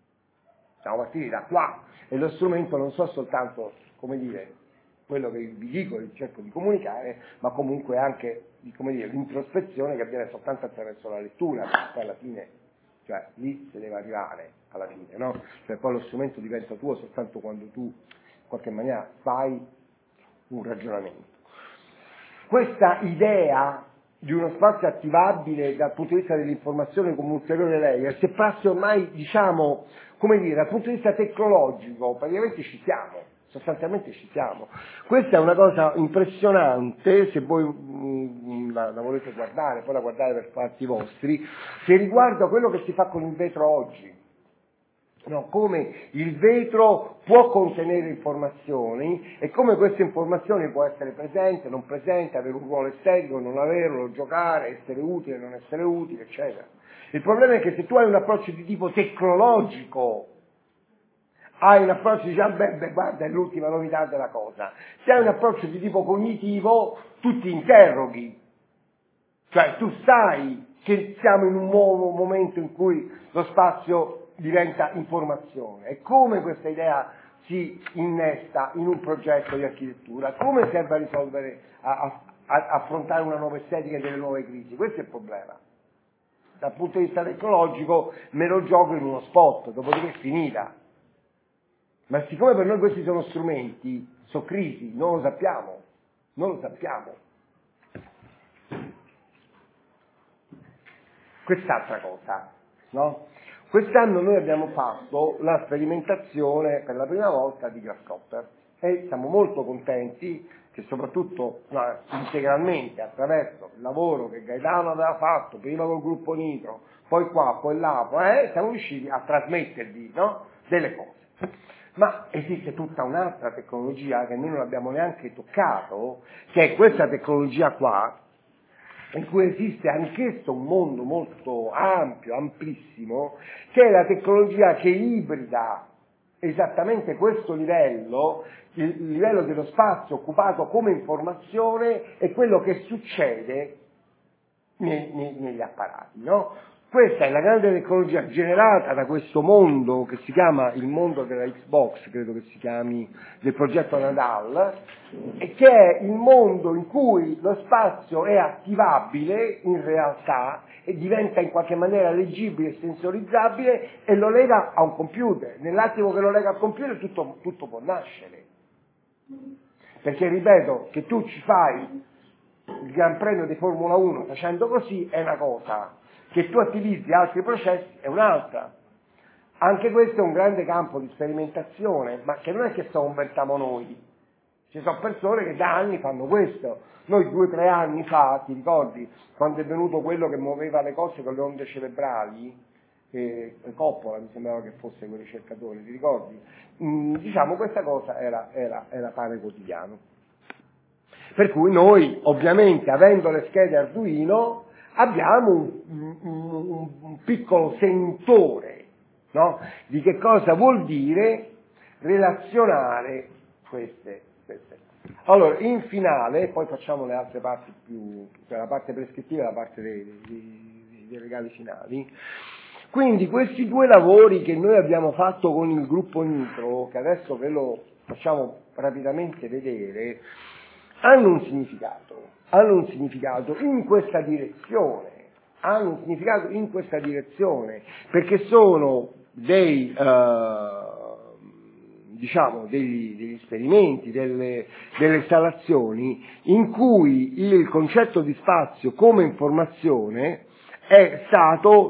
e lo strumento non so soltanto, come dire, quello che vi dico e cerco di comunicare, ma comunque anche, come dire, l'introspezione che avviene soltanto attraverso la lettura, poi alla fine, cioè lì si deve arrivare alla fine, no? Cioè poi lo strumento diventa tuo soltanto quando tu, in qualche maniera, fai un ragionamento. Questa idea di uno spazio attivabile dal punto di vista dell'informazione come ulteriore layer, se passi ormai, diciamo, come dire, dal punto di vista tecnologico, praticamente ci siamo, sostanzialmente ci siamo. Questa è una cosa impressionante, se voi la volete guardare, poi la guardate per fatti vostri, che riguarda quello che si fa con il vetro oggi. No, come il vetro può contenere informazioni e come queste informazioni può essere presente, non presente, avere un ruolo estetico, non averlo, giocare, essere utile, non essere utile, eccetera. Il problema è che se tu hai un approccio di tipo tecnologico, hai un approccio, dici, guarda, è l'ultima novità della cosa. Se hai un approccio di tipo cognitivo, tu ti interroghi. Cioè, tu sai che siamo in un nuovo momento in cui lo spazio diventa informazione. E come questa idea si innesta in un progetto di architettura? Come serve a risolvere, a affrontare una nuova estetica e delle nuove crisi? Questo è il problema. Dal punto di vista tecnologico me lo gioco in uno spot, dopodiché è finita. Ma siccome per noi questi sono strumenti, sono crisi, non lo sappiamo. Quest'altra cosa, no? Quest'anno noi abbiamo fatto la sperimentazione per la prima volta di Grasshopper e siamo molto contenti che soprattutto integralmente attraverso il lavoro che Gaetano aveva fatto prima col gruppo Nitro, poi qua, poi là, siamo riusciti a trasmettervi, no? Delle cose. Ma esiste tutta un'altra tecnologia che noi non abbiamo neanche toccato, che è questa tecnologia qua, in cui esiste anch'esso un mondo molto ampio, amplissimo, che è la tecnologia che ibrida esattamente questo livello, il livello dello spazio occupato come informazione e quello che succede negli apparati, no? Questa è la grande tecnologia generata da questo mondo che si chiama il mondo della Xbox, credo che si chiami, del progetto Nadal, e che è il mondo in cui lo spazio è attivabile in realtà e diventa in qualche maniera leggibile e sensorizzabile e lo lega a un computer. Nell'attimo che lo lega al computer tutto può nascere. Perché ripeto, che tu ci fai il Gran Premio di Formula 1 facendo così è una cosa, che tu attivizzi altri processi è un'altra. Anche questo è un grande campo di sperimentazione, ma che non è che lo inventiamo noi. Ci sono persone che da anni fanno questo. Noi 2-3 anni fa, ti ricordi, quando è venuto quello che muoveva le cose con le onde cerebrali, Coppola mi sembrava che fosse quel ricercatore, ti ricordi? Diciamo questa cosa era pane quotidiano. Per cui noi, ovviamente, avendo le schede Arduino, abbiamo un piccolo sentore, no? Di che cosa vuol dire relazionare queste. Allora, in finale, poi facciamo le altre parti più, cioè la parte prescrittiva e la parte dei legali finali. Quindi questi due lavori che noi abbiamo fatto con il gruppo Nitro, che adesso ve lo facciamo rapidamente vedere, hanno un significato in questa direzione, perché sono degli esperimenti, delle installazioni in cui il concetto di spazio come informazione è stato,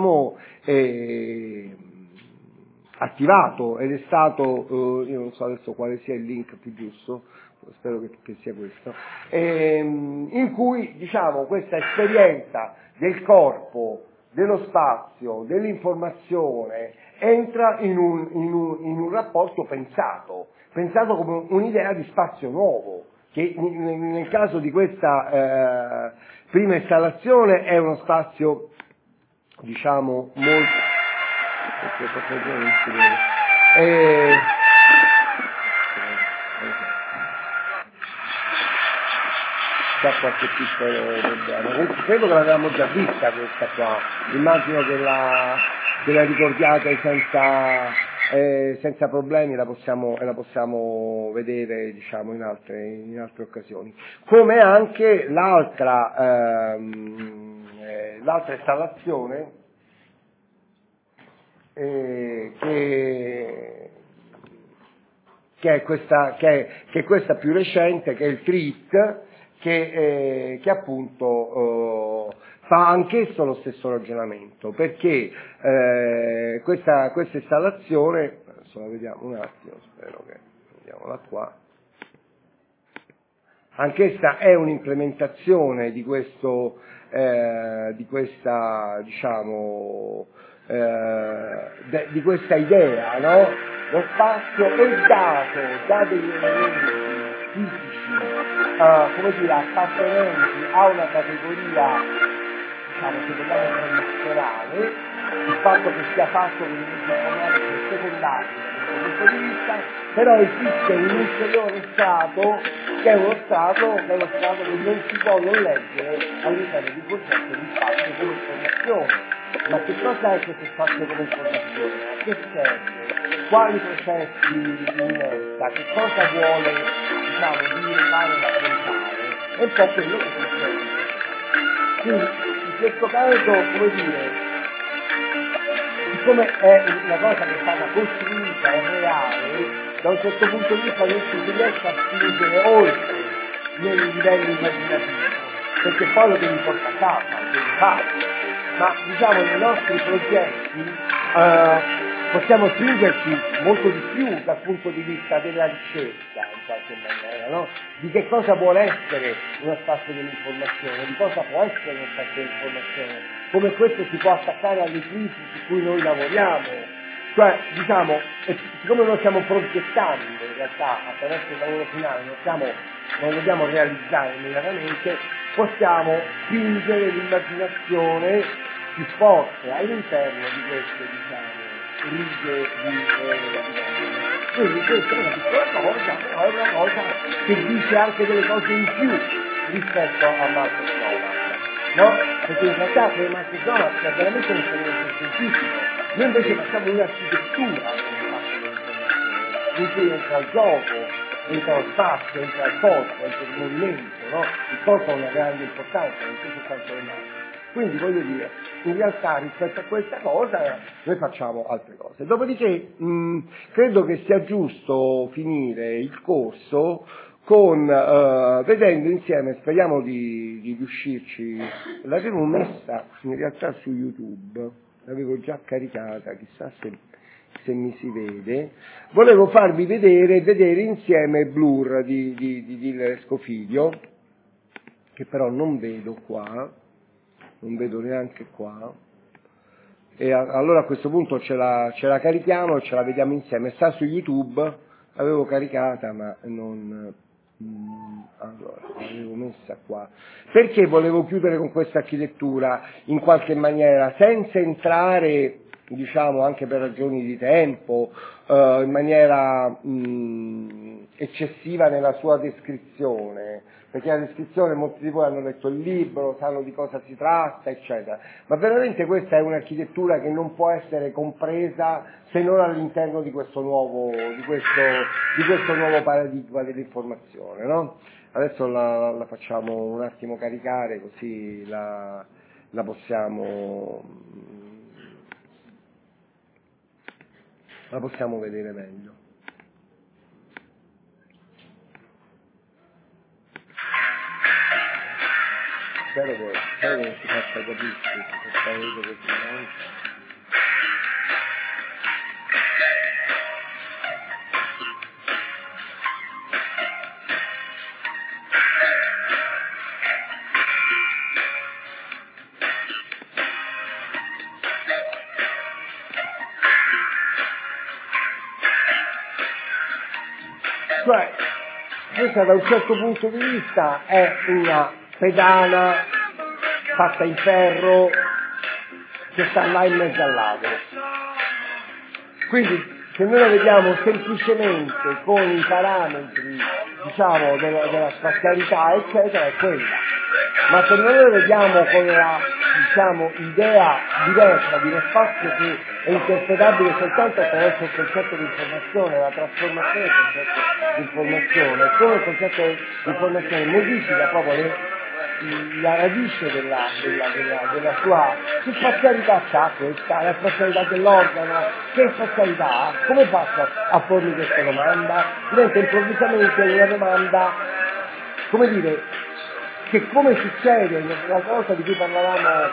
attivato ed è stato, io non so adesso quale sia il link più giusto, spero che sia questo, in cui, questa esperienza del corpo, dello spazio, dell'informazione, entra in un rapporto pensato come un'idea di spazio nuovo, che nel caso di questa prima installazione è uno spazio, molto... C'è qualche piccolo problema. Credo che l'avevamo già vista questa qua, immagino che la ricordiate senza problemi, la possiamo vedere in altre occasioni. Come anche l'altra installazione che è questa più recente, che è il TRIT, che appunto fa anch'esso lo stesso ragionamento, perché questa installazione, adesso la vediamo un attimo, spero che vediamola qua, anch'essa è un'implementazione di questa idea, no? Lo spazio è dato da degli elementi fisici, appartenenti a una categoria, se vogliamo, tradizionale, il fatto che sia fatto con un informatico secondario da questo punto di vista, però esiste un ulteriore strato che è uno strato che non si può non leggere all'interno di un concetto di spazio come informazione. Ma che cosa è questo spazio come informazione? A che serve? Quali processi innesta? Che cosa vuole, dire, fare, rappresentare? È un po' quello che succede. Quindi, in questo caso, siccome è una cosa che è stata costruita, è reale, da un certo punto di vista non si riesce a spingere oltre nei livelli immaginativi, perché poi lo devi portare a casa, lo devi fare. Ma nei nostri progetti possiamo spingerci molto di più dal punto di vista della ricerca, in qualche maniera, no? Di che cosa vuole essere uno spazio dell'informazione, di cosa può essere uno spazio dell'informazione, come questo si può attaccare alle crisi su cui noi lavoriamo. Cioè, siccome noi stiamo progettando in realtà attraverso il lavoro finale, non dobbiamo realizzare immediatamente, possiamo spingere l'immaginazione più forte all'interno di queste, righe di quindi questa è una piccola cosa, però è una cosa che dice anche delle cose in più rispetto a Marco Stroman, no? Perché in realtà per Marco Stroman è veramente un esperimento scientifico. Noi invece facciamo un'architettura in cui entra il gioco, entra lo spazio, entra il corpo, entra il movimento, no? Il corpo ha una grande importanza, non c'è soltanto le mani. Quindi in realtà rispetto a questa cosa noi facciamo altre cose. Dopodiché credo che sia giusto finire il corso vedendo insieme, speriamo di riuscirci, l'avevo messa in realtà su YouTube, l'avevo già caricata, chissà se mi si vede. Volevo farvi vedere insieme Blur di Diller Scofidio, che però non vedo qua, non vedo neanche qua. E allora a questo punto ce la carichiamo e ce la vediamo insieme. Sta su YouTube, l'avevo caricata ma non... allora, l'avevo messa qua. Perché volevo chiudere con questa architettura in qualche maniera, senza entrare, diciamo, anche per ragioni di tempo, in maniera eccessiva nella sua descrizione, perché la descrizione, molti di voi hanno letto il libro, sanno di cosa si tratta, eccetera, ma veramente questa è un'architettura che non può essere compresa se non all'interno di questo nuovo paradigma dell'informazione, no? Adesso la facciamo un attimo caricare, così la possiamo vedere meglio. Spero che non si faccia capire, si faccia vedere così. Cioè, questa da un certo punto di vista è una pedana fatta in ferro che sta là in mezzo al lago. Quindi se noi la vediamo semplicemente con i parametri, diciamo, della spazialità, eccetera, è quella. Ma se noi la vediamo con la, diciamo, idea diversa di uno spazio che è interpretabile soltanto attraverso il concetto di informazione, la trasformazione del concetto di informazione, come il concetto di informazione modifica proprio la radice della sua, che spazialità c'ha questa, la spazialità dell'organo, che spazialità ha, come faccio a pormi questa domanda? Diventa improvvisamente una domanda, come dire, che come succede, la cosa di cui parlavamo,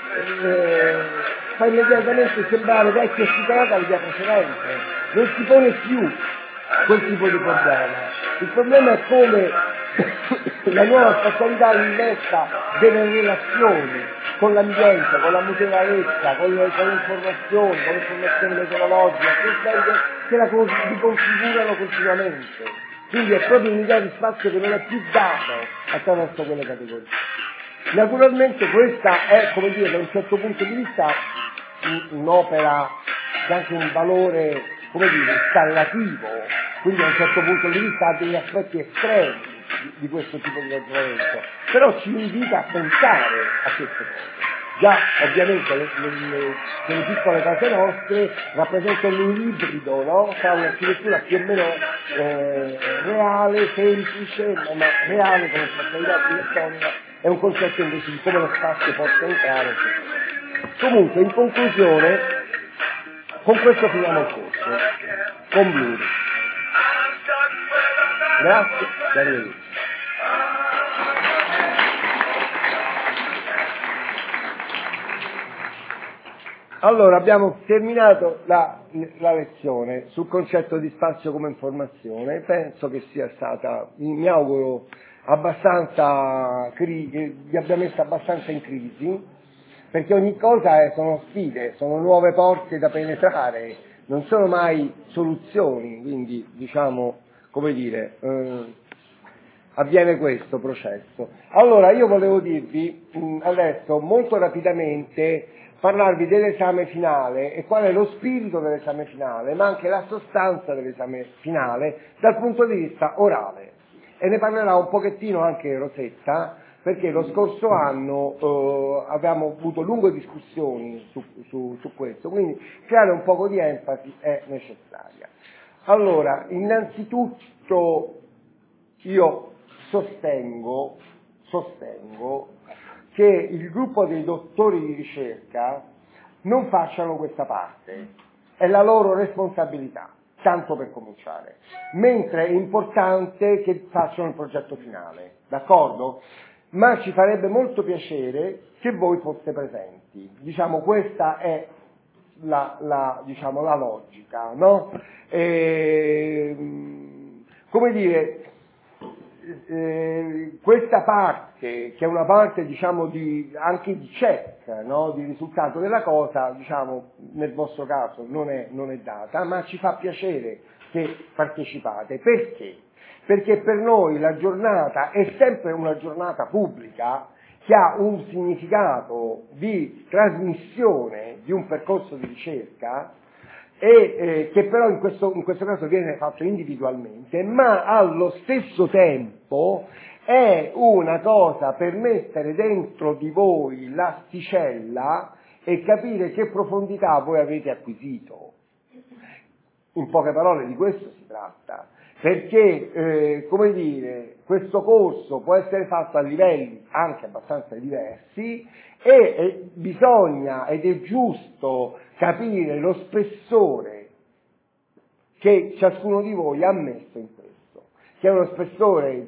fa immediatamente sembrare vecchia e superata l'idea precedente, non si pone più quel tipo di problema. Il problema è come la nuova spazialità investa delle relazioni con l'ambiente, con la mutevolezza, con le informazioni, con l'informazione metodologica, che la riconfigurano continuamente. Quindi è proprio un'idea di spazio che non è più dato attraverso quelle categorie. Naturalmente questa è, come dire, da un certo punto di vista un'opera che ha anche un valore, come dire, installativo, quindi da un certo punto di vista ha degli aspetti estremi di questo tipo di ragionamento, però ci invita a pensare a queste cose. Già, ovviamente, le piccole case nostre rappresentano un ibrido, no? Tra un'architettura più o meno reale, semplice, ma reale come spazialità architettonica, è un concetto invece di come lo spazio possa entrare. Comunque, in conclusione, con questo finiamo il corso, con Blur. Grazie, arrivederci. Allora, abbiamo terminato la lezione sul concetto di spazio come informazione. Penso che sia stata, mi auguro, abbastanza che vi abbia messo abbastanza in crisi, perché ogni cosa sono sfide, sono nuove porte da penetrare, non sono mai soluzioni, quindi diciamo, come dire, avviene questo processo. Allora, io volevo dirvi adesso molto rapidamente, parlarvi dell'esame finale e qual è lo spirito dell'esame finale, ma anche la sostanza dell'esame finale dal punto di vista orale. E ne parlerà un pochettino anche Rosetta, perché lo scorso anno abbiamo avuto lunghe discussioni su questo, quindi creare un poco di enfasi è necessaria. Allora, innanzitutto io sostengo che il gruppo dei dottori di ricerca non facciano questa parte, è la loro responsabilità, tanto per cominciare, mentre è importante che facciano il progetto finale, d'accordo? Ma ci farebbe molto piacere che voi foste presenti, diciamo questa è diciamo, la logica, no? Come dire, questa parte, che è una parte diciamo anche di check, no? Di risultato della cosa, diciamo nel vostro caso non è data, ma ci fa piacere che partecipate. Perché? Perché per noi la giornata è sempre una giornata pubblica che ha un significato di trasmissione di un percorso di ricerca e che però in questo caso viene fatto individualmente, ma allo stesso tempo è una cosa per mettere dentro di voi l'asticella e capire che profondità voi avete acquisito. In poche parole di questo si tratta, perché, come dire, questo corso può essere fatto a livelli anche abbastanza diversi e bisogna ed è giusto capire lo spessore che ciascuno di voi ha messo in questo, che è uno spessore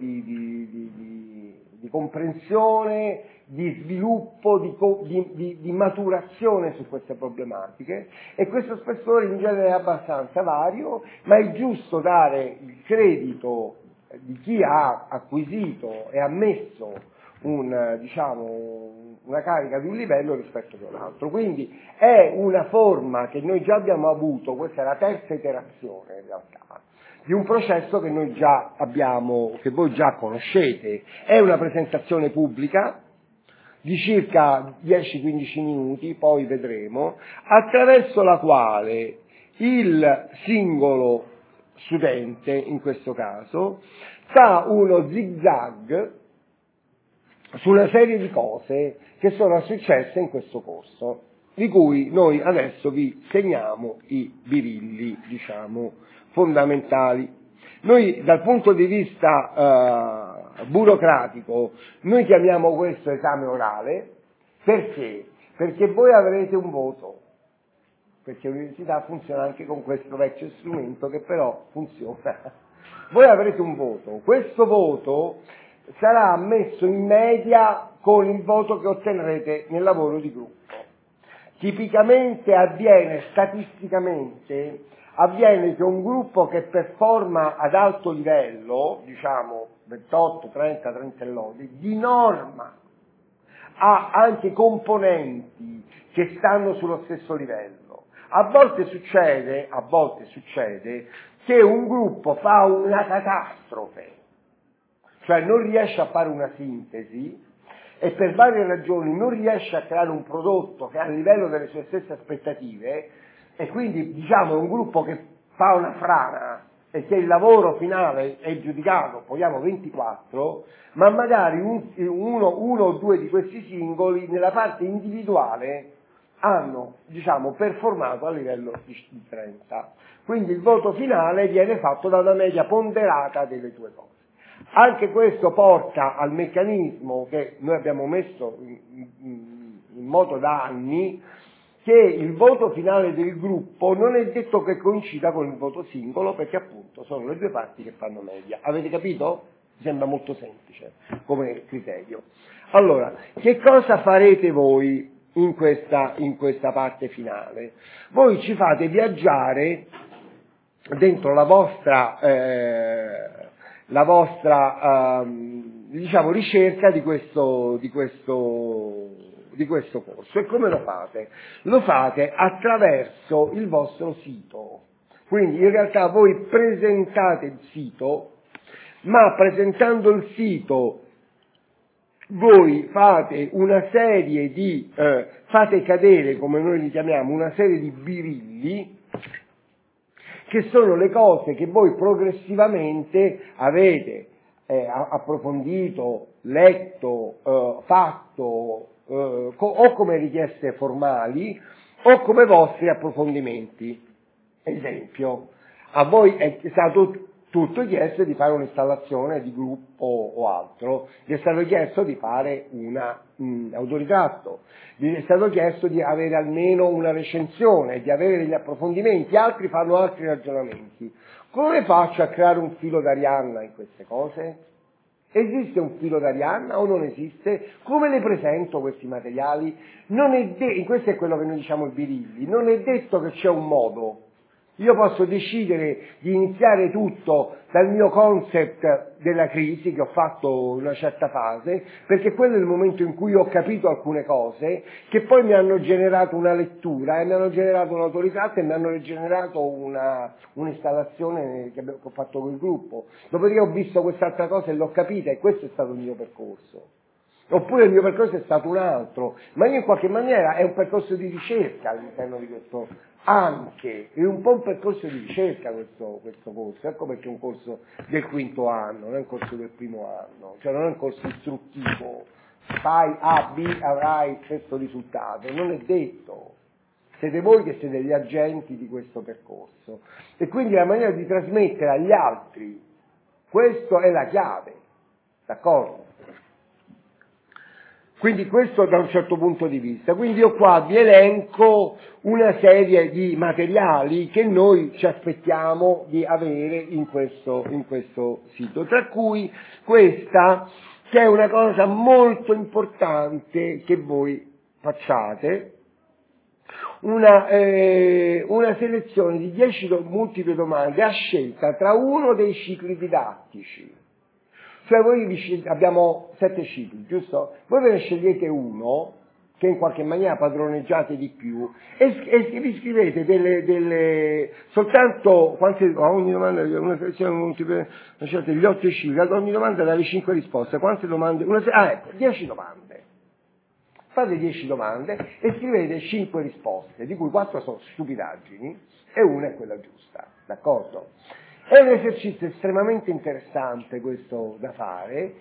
di comprensione, di sviluppo, di maturazione su queste problematiche, e questo spessore in genere è abbastanza vario, ma è giusto dare il credito di chi ha acquisito e ha messo una carica di un livello rispetto ad un altro. Quindi è una forma che noi già abbiamo avuto, questa è la terza iterazione in realtà, di un processo che noi già abbiamo, che voi già conoscete. È una presentazione pubblica di circa 10-15 minuti, poi vedremo, attraverso la quale il singolo studente, in questo caso, fa uno zigzag su una serie di cose che sono successe in questo corso, di cui noi adesso vi segniamo i birilli, diciamo, fondamentali. Noi dal punto di vista burocratico, noi chiamiamo questo esame orale, perché? Perché voi avrete un voto, perché l'università funziona anche con questo vecchio strumento che però funziona. Voi avrete un voto, questo voto sarà ammesso in media con il voto che otterrete nel lavoro di gruppo. Tipicamente statisticamente avviene che un gruppo che performa ad alto livello, diciamo 28, 30, 30 lodi, di norma ha anche componenti che stanno sullo stesso livello. A volte succede che un gruppo fa una catastrofe, cioè non riesce a fare una sintesi e per varie ragioni non riesce a creare un prodotto che è a livello delle sue stesse aspettative, e quindi diciamo è un gruppo che fa una frana e che il lavoro finale è giudicato, vogliamo 24, ma magari uno o due di questi singoli nella parte individuale hanno, diciamo, performato a livello di 30. Quindi il voto finale viene fatto da una media ponderata delle due cose. Anche questo porta al meccanismo che noi abbiamo messo in moto da anni, che il voto finale del gruppo non è detto che coincida con il voto singolo, perché appunto sono le due parti che fanno media. Avete capito? Mi sembra molto semplice come criterio. Allora, che cosa farete voi in questa parte finale? Voi ci fate viaggiare dentro la vostra diciamo ricerca di questo corso. E come lo fate? Lo fate attraverso il vostro sito. Quindi in realtà voi presentate il sito, ma presentando il sito voi fate una serie fate cadere, come noi li chiamiamo, una serie di birilli, che sono le cose che voi progressivamente avete approfondito, letto, fatto, o come richieste formali o come vostri approfondimenti. Esempio, a voi è stato tutto chiesto di fare un'installazione di gruppo o altro, vi è stato chiesto di fare un autoritratto, vi è stato chiesto di avere almeno una recensione, di avere degli approfondimenti, altri fanno altri ragionamenti. Come faccio a creare un filo d'Arianna in queste cose? Esiste un filo d'Arianna o non esiste? Come le presento questi materiali? Questo è quello che noi diciamo i birilli, non è detto che c'è un modo. Io posso decidere di iniziare tutto dal mio concept della crisi che ho fatto in una certa fase, perché quello è il momento in cui ho capito alcune cose che poi mi hanno generato una lettura e mi hanno generato un'autorità e mi hanno generato un'installazione che ho fatto col gruppo. Dopodiché ho visto quest'altra cosa e l'ho capita e questo è stato il mio percorso. Oppure il mio percorso è stato un altro, ma io in qualche maniera è un percorso di ricerca all'interno di questo, anche, è un po' un percorso di ricerca questo corso, ecco perché è un corso del quinto anno, non è un corso del primo anno, cioè non è un corso istruttivo, fai A, B, avrai questo risultato, non è detto, siete voi che siete gli agenti di questo percorso e quindi la maniera di trasmettere agli altri, questo è la chiave, d'accordo? Quindi questo da un certo punto di vista. Quindi io qua vi elenco una serie di materiali che noi ci aspettiamo di avere in questo sito, tra cui questa che è una cosa molto importante che voi facciate, una selezione di 10 multiple domande a scelta tra uno dei cicli didattici. Cioè voi abbiamo 7 cicli, giusto? Voi ve ne scegliete uno, che in qualche maniera padroneggiate di più, e vi scrivete soltanto, a ogni domanda, una selezione multipla, scegliete gli 8 cicli, ad ogni domanda dalle 5 risposte, quante domande? 10 domande. Fate 10 domande e scrivete 5 risposte, di cui 4 sono stupidaggini e una è quella giusta, d'accordo? È un esercizio estremamente interessante questo da fare,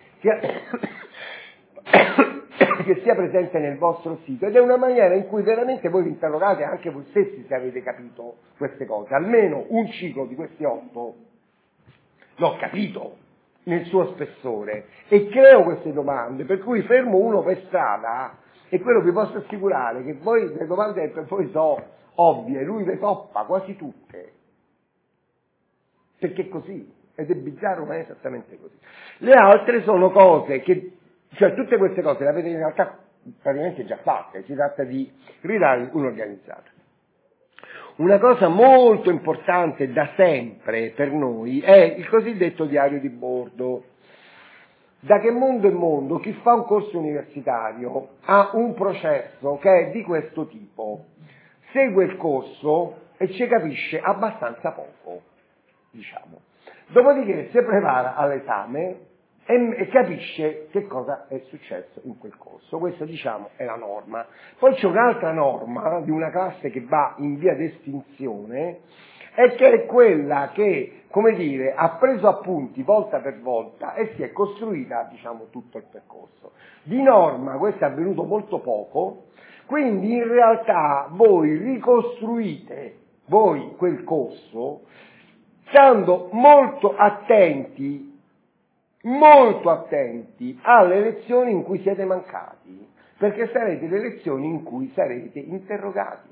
che sia presente nel vostro sito ed è una maniera in cui veramente voi vi interrogate anche voi stessi se avete capito queste cose. Almeno un ciclo di questi 8 l'ho capito nel suo spessore e creo queste domande, per cui fermo uno per strada e quello vi posso assicurare che voi le domande per voi sono ovvie, lui le toppa quasi tutte. Perché è così, ed è bizzarro ma è esattamente così. Le altre sono cose che, cioè tutte queste cose le avete in realtà praticamente già fatte, si tratta di ridare un'organizzata. Una cosa molto importante da sempre per noi è il cosiddetto diario di bordo. Da che mondo è mondo, chi fa un corso universitario ha un processo che è di questo tipo. Segue il corso e ci capisce abbastanza poco, diciamo. Dopodiché si prepara all'esame e capisce che cosa è successo in quel corso. Questa, diciamo, è la norma. Poi c'è un'altra norma di una classe che va in via d'estinzione e che è quella che, come dire, ha preso appunti volta per volta e si è costruita, diciamo, tutto il percorso. Di norma questo è avvenuto molto poco, quindi in realtà voi ricostruite quel corso stando molto attenti alle lezioni in cui siete mancati, perché sarete le lezioni in cui sarete interrogati.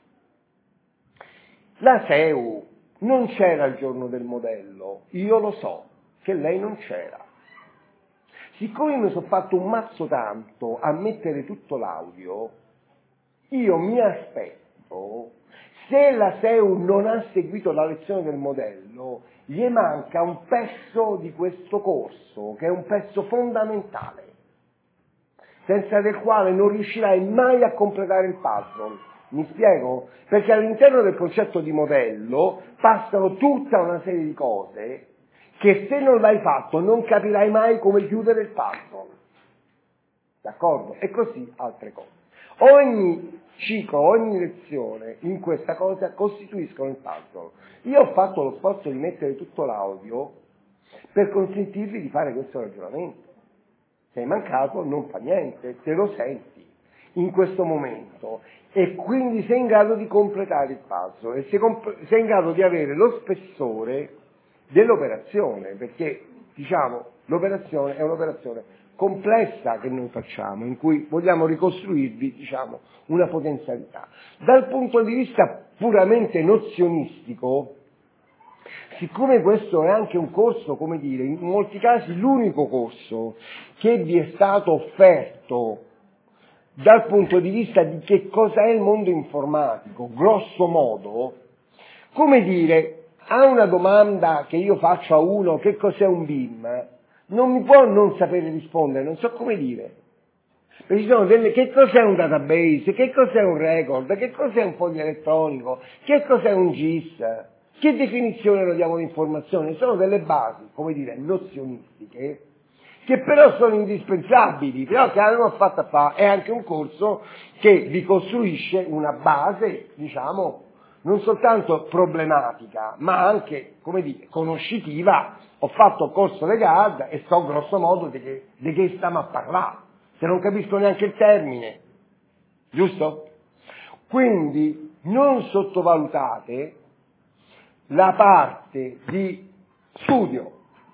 La SEU non c'era il giorno del modello, io lo so che lei non c'era. Siccome mi sono fatto un mazzo tanto a mettere tutto l'audio, io mi aspetto, se la SEU non ha seguito la lezione del modello, gli manca un pezzo di questo corso, che è un pezzo fondamentale, senza del quale non riuscirai mai a completare il puzzle. Mi spiego? Perché all'interno del concetto di modello passano tutta una serie di cose che se non l'hai fatto non capirai mai come chiudere il puzzle. D'accordo? E così altre cose. Ogni ciclo, ogni lezione in questa cosa costituiscono il puzzle. Io ho fatto lo sforzo di mettere tutto l'audio per consentirvi di fare questo ragionamento. Sei mancato, non fa niente, te lo senti in questo momento e quindi sei in grado di completare il puzzle e sei in grado di avere lo spessore dell'operazione, perché diciamo l'operazione è un'operazione complessa che noi facciamo, in cui vogliamo ricostruirvi, diciamo, una potenzialità. Dal punto di vista puramente nozionistico, siccome questo è anche un corso, come dire, in molti casi l'unico corso che vi è stato offerto dal punto di vista di che cosa è il mondo informatico, grosso modo, Come dire, a una domanda che io faccio a uno, che cos'è un BIM, non mi può non sapere rispondere, non so come dire. Perché ci sono che cos'è un database, che cos'è un record, che cos'è un foglio elettronico, che cos'è un GIS, che definizione lo diamo di informazione, sono delle basi, come dire, nozionistiche, che però sono indispensabili, però che abbiamo fatto a fare, è anche un corso che vi costruisce una base, diciamo, non soltanto problematica, ma anche, come dire, conoscitiva. Ho fatto il corso di GAD e so grosso modo di che stiamo a parlare, se non capisco neanche il termine, giusto? Quindi non sottovalutate la parte di studio.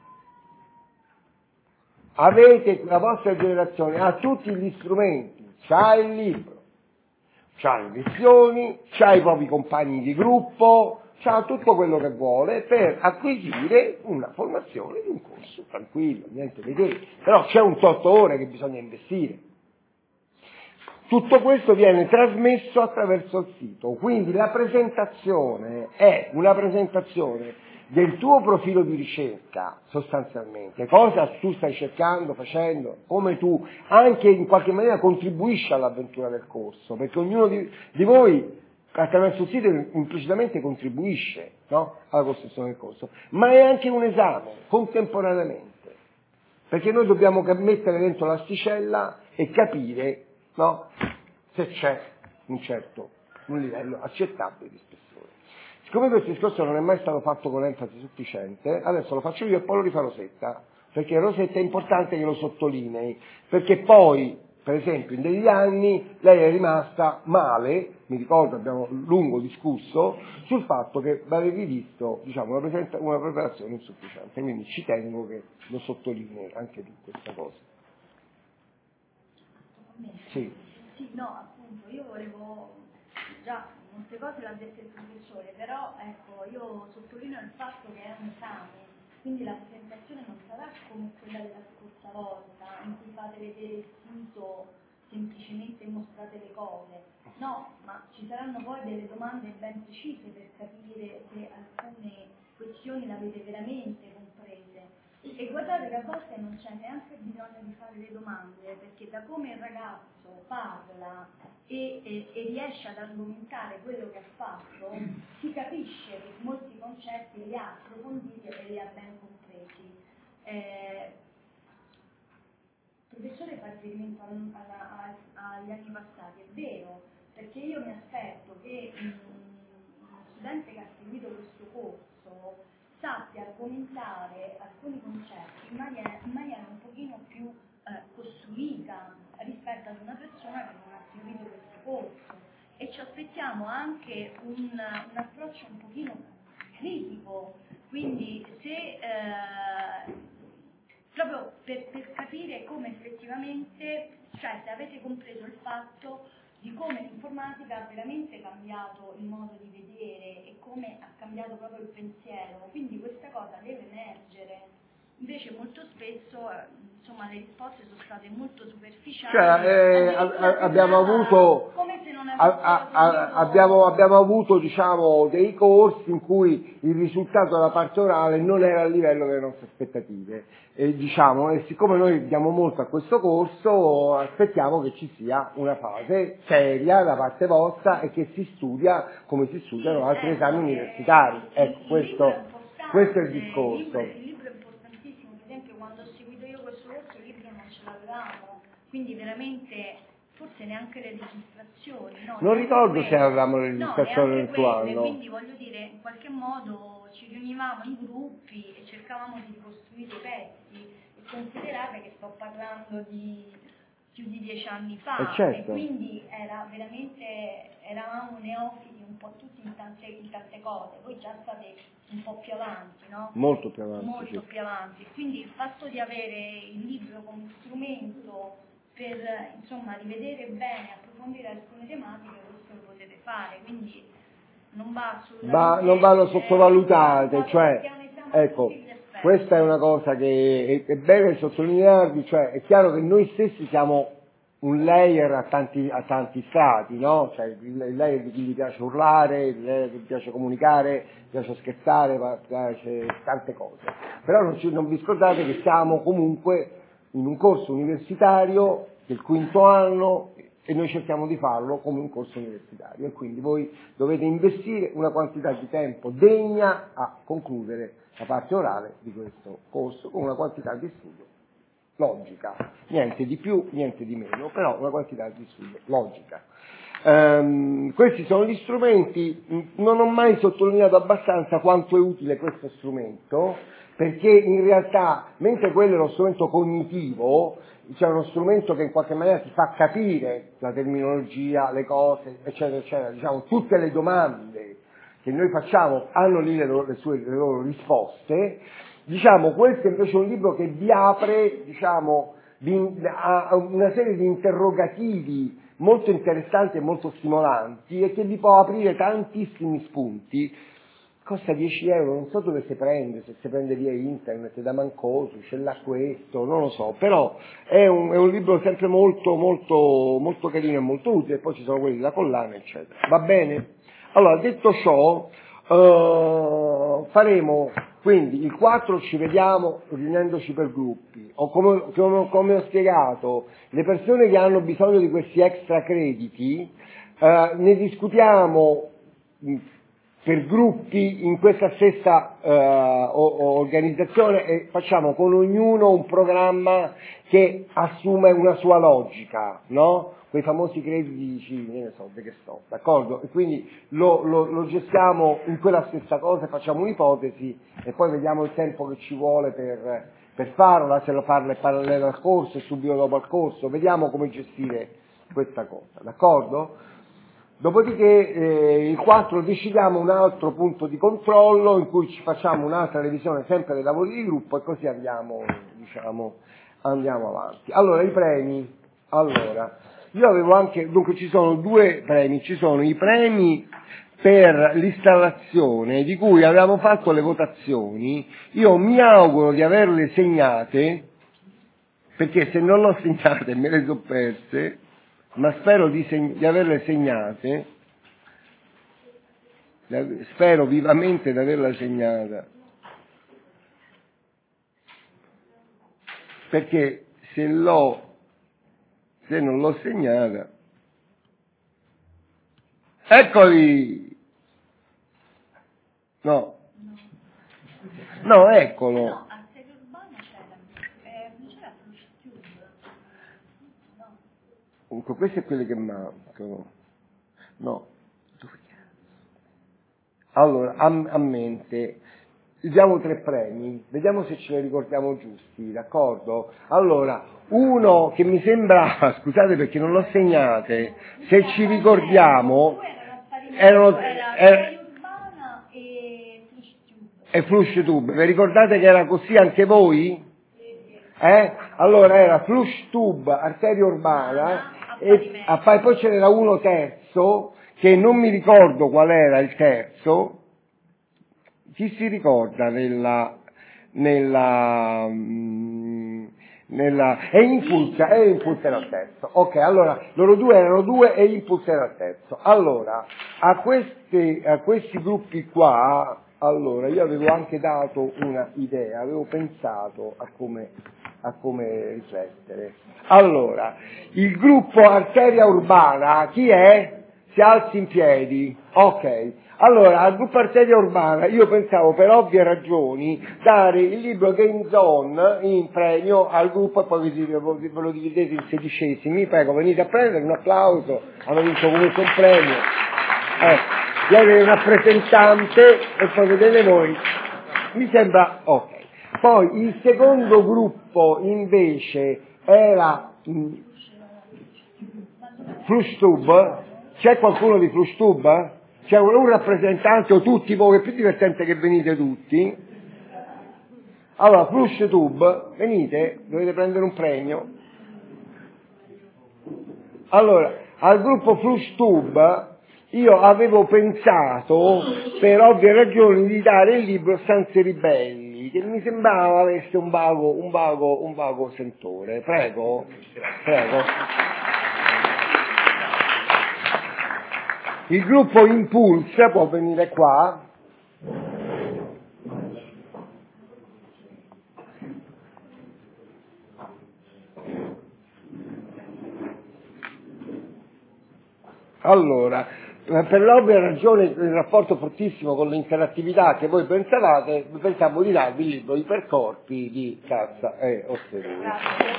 Avete, la vostra generazione ha tutti gli strumenti, c'ha il libro, c'ha le lezioni, c'ha i propri compagni di gruppo, c'ha tutto quello che vuole per acquisire una formazione di un corso tranquillo, niente di che, però c'è un tot ore che bisogna investire. Tutto questo viene trasmesso attraverso il sito, quindi la presentazione è una presentazione del tuo profilo di ricerca, sostanzialmente, cosa tu stai cercando, facendo, come tu anche in qualche maniera contribuisci all'avventura del corso, perché ognuno di voi attraverso il sito implicitamente contribuisce, no? Alla costruzione del corso, ma è anche un esame, contemporaneamente, perché noi dobbiamo mettere dentro l'asticella e capire, no? Se c'è un livello accettabile di spessore. Siccome questo discorso non è mai stato fatto con enfasi sufficiente, adesso lo faccio io e poi lo rifà Rosetta, perché Rosetta è importante che lo sottolinei, perché poi, per esempio, in degli anni lei è rimasta male, mi ricordo abbiamo lungo discusso, sul fatto che avevi visto, diciamo, una preparazione insufficiente, quindi ci tengo che lo sottolinei anche tu questa cosa. Sì. Sì, no, appunto, io volevo, già molte cose l'ha detto il professore, però ecco, io sottolineo il fatto che è un esame, quindi la presentazione non sarà come quella della scorsa volta, in cui fate vedere il sito, semplicemente mostrate le cose, no, ma ci saranno poi delle domande ben precise per capire se alcune questioni le avete veramente comprese. E guardate che a volte non c'è neanche bisogno di fare le domande, perché da come il ragazzo parla e riesce ad argomentare quello che ha fatto, si capisce che molti concetti li ha approfonditi e li ha ben compresi. Il professore fa riferimento agli anni passati, è vero, perché io mi aspetto che uno studente che ha seguito questo corso sappia argomentare alcuni concetti in maniera un pochino più costruita rispetto ad una persona che non ha seguito questo corso, e ci aspettiamo anche un approccio un pochino critico, quindi se proprio per capire come effettivamente, cioè se avete compreso il fatto di come l'informatica ha veramente cambiato il modo di vedere e come ha cambiato proprio il pensiero, quindi questa cosa deve emergere. Invece molto spesso insomma, le risposte sono state molto superficiali. Cioè, abbiamo avuto, come se non abbiamo avuto diciamo, dei corsi in cui il risultato della parte orale non era a livello delle nostre aspettative. E, diciamo, e siccome noi diamo molto a questo corso, aspettiamo che ci sia una fase seria da parte vostra e che si studia come si studiano altri esami universitari. Ecco, questo è il discorso. Il libro è importantissimo, per esempio quando ho seguito io questo corso il libro non ce l'avevamo, quindi veramente forse neanche le registrazioni. No, non ricordo se avevamo le registrazioni nel tuo anno. Quindi voglio dire, in qualche modo ci riunivamo in gruppi e cercavamo di ricostruire i pezzi, e considerate che sto parlando di più di 10 anni fa, certo. E quindi era veramente, eravamo neofiti un po' tutti in tante cose, voi già state un po' più avanti, no? Molto più avanti. Molto più avanti, quindi il fatto di avere il libro come strumento per insomma rivedere bene, approfondire alcune tematiche, questo lo potete fare, quindi non va assolutamente non vanno sottovalutate, cioè, ecco, questa è una cosa che è bene sottolinearvi, cioè è chiaro che noi stessi siamo un layer a tanti strati, no? Cioè il layer di chi gli piace urlare, il layer che gli piace comunicare, gli piace scherzare, piace tante cose. Però non vi scordate che siamo comunque in un corso universitario del quinto anno e noi cerchiamo di farlo come un corso universitario e quindi voi dovete investire una quantità di tempo degna a concludere la parte orale di questo corso con una quantità di studio logica, niente di più, niente di meno, però una quantità di studio logica. Questi sono gli strumenti, non ho mai sottolineato abbastanza quanto è utile questo strumento, perché in realtà, mentre quello è lo strumento cognitivo, cioè uno strumento che in qualche maniera ti fa capire la terminologia, le cose, eccetera, eccetera, diciamo, tutte le domande che noi facciamo hanno lì le loro risposte. Diciamo, questo invece è un libro che vi apre, diciamo, a una serie di interrogativi molto interessanti e molto stimolanti e che vi può aprire tantissimi spunti. Costa 10 euro, non so dove si prende, se si prende via internet, da Mancosu, ce l'ha questo, non lo so, però è un libro sempre molto, molto, molto carino e molto utile, e poi ci sono quelli della collana, eccetera. Va bene? Allora, detto ciò, faremo, quindi, il 4 ci vediamo riunendoci per gruppi, o come ho spiegato, le persone che hanno bisogno di questi extra crediti, ne discutiamo per gruppi in questa stessa organizzazione e facciamo con ognuno un programma che assume una sua logica, no? Quei famosi crediti, ne so, che sto, d'accordo? E quindi lo gestiamo in quella stessa cosa, facciamo un'ipotesi e poi vediamo il tempo che ci vuole per farla, se lo farla è parallelo al corso, subito dopo al corso, vediamo come gestire questa cosa, d'accordo? Dopodiché il 4 decidiamo un altro punto di controllo in cui ci facciamo un'altra revisione sempre dei lavori di gruppo e così andiamo avanti. Allora, i premi. Allora, io avevo anche, dunque ci sono due premi, ci sono i premi per l'installazione di cui avevamo fatto le votazioni, io mi auguro di averle segnate, perché se non le ho segnate me le sono perse, ma spero di averle segnate, spero vivamente di averla segnata, perché se non l'ho segnata, eccoli, no, eccolo. No, a Serie Urbana c'era, non c'era Flush Tube, no. Comunque queste sono quelle che mancano, no, dove cazzo? Allora, a mente, diamo 3 premi, vediamo se ce ne ricordiamo giusti, d'accordo? Allora, uno che mi sembra, scusate perché non l'ho segnate, se ci ricordiamo, Era Serie Urbana e Flush Tube. E Flush Tube, vi ricordate che era così anche voi? Allora era Flush Tube, arteria urbana, e poi ce n'era uno terzo, che non mi ricordo qual era il terzo. Chi si ricorda e Impulse era il terzo. Ok, allora loro due erano 2 e Impulse era il terzo. Allora, a questi gruppi qua, allora io avevo anche dato una idea, avevo pensato a come riflettere. Allora, il gruppo arteria urbana, chi è? Si alzi in piedi. Ok. Allora, al gruppo arteria urbana io pensavo per ovvie ragioni dare il libro Game Zone in premio al gruppo e poi ve lo dividete in 16esimi. Prego, venite a prendere un applauso, hanno vinto comunque un premio. Viene un rappresentante e poi vedete voi. Mi sembra ok. Poi il secondo gruppo invece era Flush Tube. C'è qualcuno di Flush Tube? C'è un rappresentante o tutti voi? È più divertente che venite tutti. Allora, Flush Tube, venite, dovete prendere un premio. Allora, al gruppo Flush Tube io avevo pensato, per ovvie ragioni, di dare il libro Stanze Ribelli, che mi sembrava avesse un vago sentore. Prego. Il gruppo Impulse può venire qua. Allora, per l'ovvia ragione il rapporto fortissimo con l'interattività che voi pensavate, pensiamo di darvi il libro Ipercorpi di Cazza e Osterini.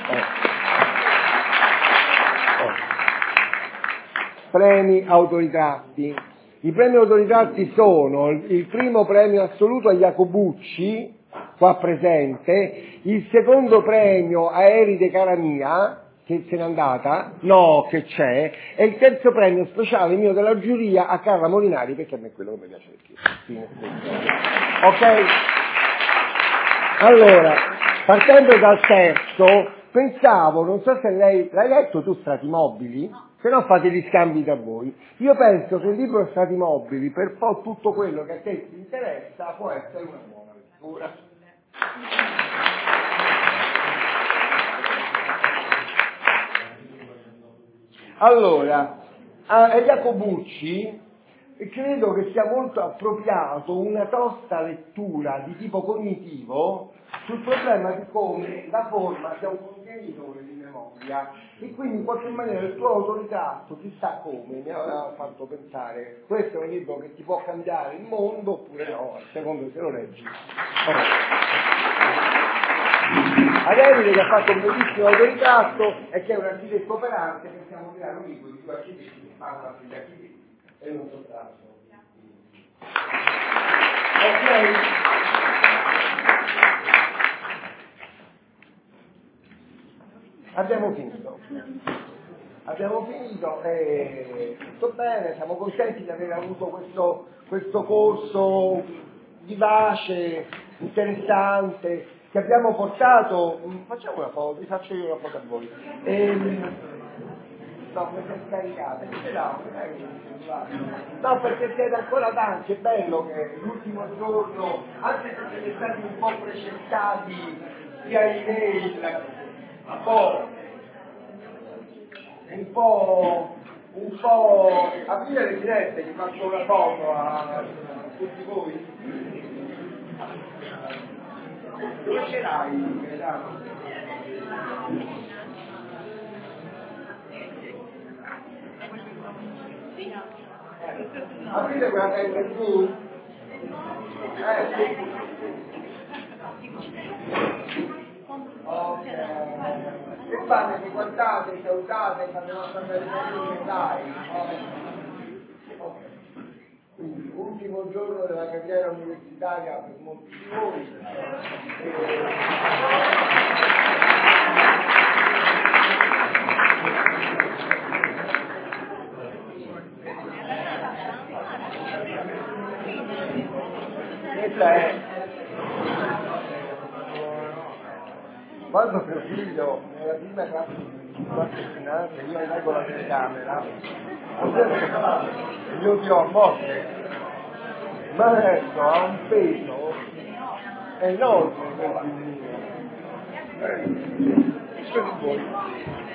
Premi autoritratti. I premi autoritratti sono il primo premio assoluto a Jacobucci, qua presente, il secondo premio a Eride Caramia, che se n'è andata, no, che c'è, e il terzo premio speciale mio della giuria a Carla Molinari, perché a me è quello che mi piace di più. Ok? Allora, partendo dal terzo, pensavo, non so se lei, l'hai letto tu Strati Mobili? No. Se no fate gli scambi da voi. Io penso che il libro Strati Mobili, per poi tutto quello che a te ti interessa, può essere una buona lettura. Allora, a Jacobucci credo che sia molto appropriato una tosta lettura di tipo cognitivo sul problema di come la forma sia un contenitore di memoria e quindi in qualche maniera il tuo autoritratto, chissà come, mi aveva fatto pensare, questo è un libro che ti può cambiare il mondo oppure no, a secondo se lo leggi. Ad Eride che ha fatto un bellissimo autoritratto e che è un architetto operante, possiamo creare un libro di due architetti che parlano degli architetti e non soltanto. Ok? Abbiamo finito e tutto bene, siamo contenti di aver avuto questo corso vivace, interessante, che abbiamo portato, facciamo una foto, vi faccio io una foto a voi. No, perché scaricate, no, perché siete ancora tanti, è bello che l'ultimo giorno, anche se siete stati un po' precessati via email, un po' aprire le finestre, vi faccio una foto a tutti voi. Dove ce l'hai? Aprite quella tenda giù. Ok. Che fate? Che guardate, salutate, fate una storia di dai. Ok. Quindi, ultimo giorno della carriera universitaria per molti di voi. Questa è quando mio figlio nella prima classe di quarto finanza io leggo la telecamera io dirò a morte, ma adesso ha un peso enorme quel figlio. Che di voi?